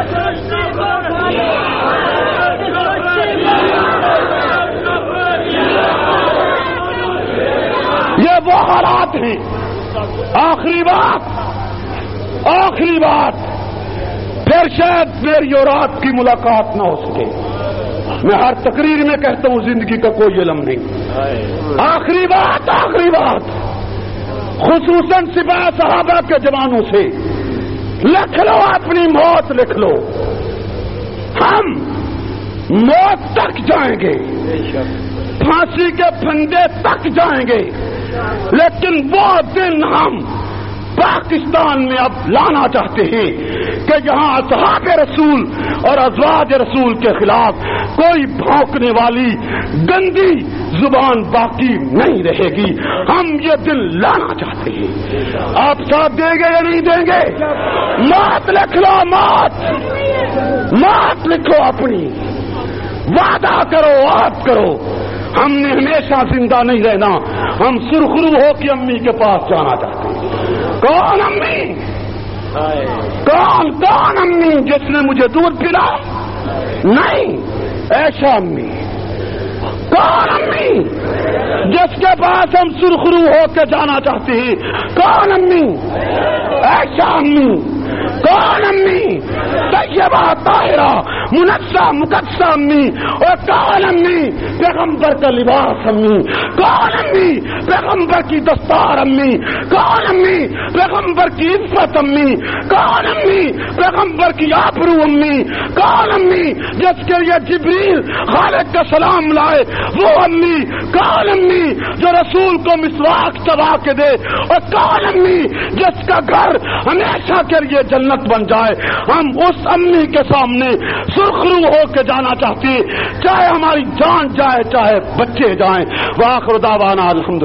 یہ وہ حالات ہیں۔ آخری بات آخری بات پھر شاید میری اور آپ کی ملاقات نہ ہو سکے، میں ہر تقریر میں کہتا ہوں زندگی کا کوئی علم نہیں۔ آخری بات آخری بات خصوصاً سپاہ صحابہ کے جوانوں سے لکھ لو، اپنی موت لکھ لو، ہم موت تک جائیں گے، پھانسی کے پھندے تک جائیں گے، لیکن وہ دن ہم پاکستان میں اب لانا چاہتے ہیں کہ یہاں اصحاب رسول اور ازواج رسول کے خلاف کوئی بھونکنے والی گندی زبان باقی نہیں رہے گی۔ ہم یہ دن لانا چاہتے ہیں، آپ ساتھ دیں گے یا نہیں دیں گے؟ موت لکھ لو، موت موت لکھو، اپنی وعدہ کرو، عہد کرو، ہم نے ہمیشہ زندہ نہیں رہنا، ہم سرخرو ہو کے امی کے پاس جانا چاہتے ہیں۔ کون امی؟ کون کون امی جس نے مجھے دودھ پلا؟ نہیں، ایسا امی۔ کون امی جس کے پاس ہم سرخرو ہو کے جانا چاہتے ہیں؟ کون امی؟ ایسا امی۔ کون امی؟ طیبہ طاہرہ منزہ مقدسہ امی۔ اور کون امی؟ پیغمبر کا لباس امی۔ کون امی؟ پیغمبر کی دستار امی۔ کون امی؟ پیغمبر کی عزت امی۔ کون امی؟ پیغمبر کی آبرو امی۔ کون امی جس کے لیے جبریل خالق کا سلام لائے وہ امی؟ کون امی جو رسول کو مسواک چبا کے دے؟ اور کون امی جس کا گھر ہمیشہ کے لیے جنت بن جائے؟ ہم اس امی کے سامنے سرخرو ہو کے جانا چاہتے ہیں، چاہے ہماری جان جائے چاہے بچے جائیں۔ وآخر دعوانا الحمدللہ۔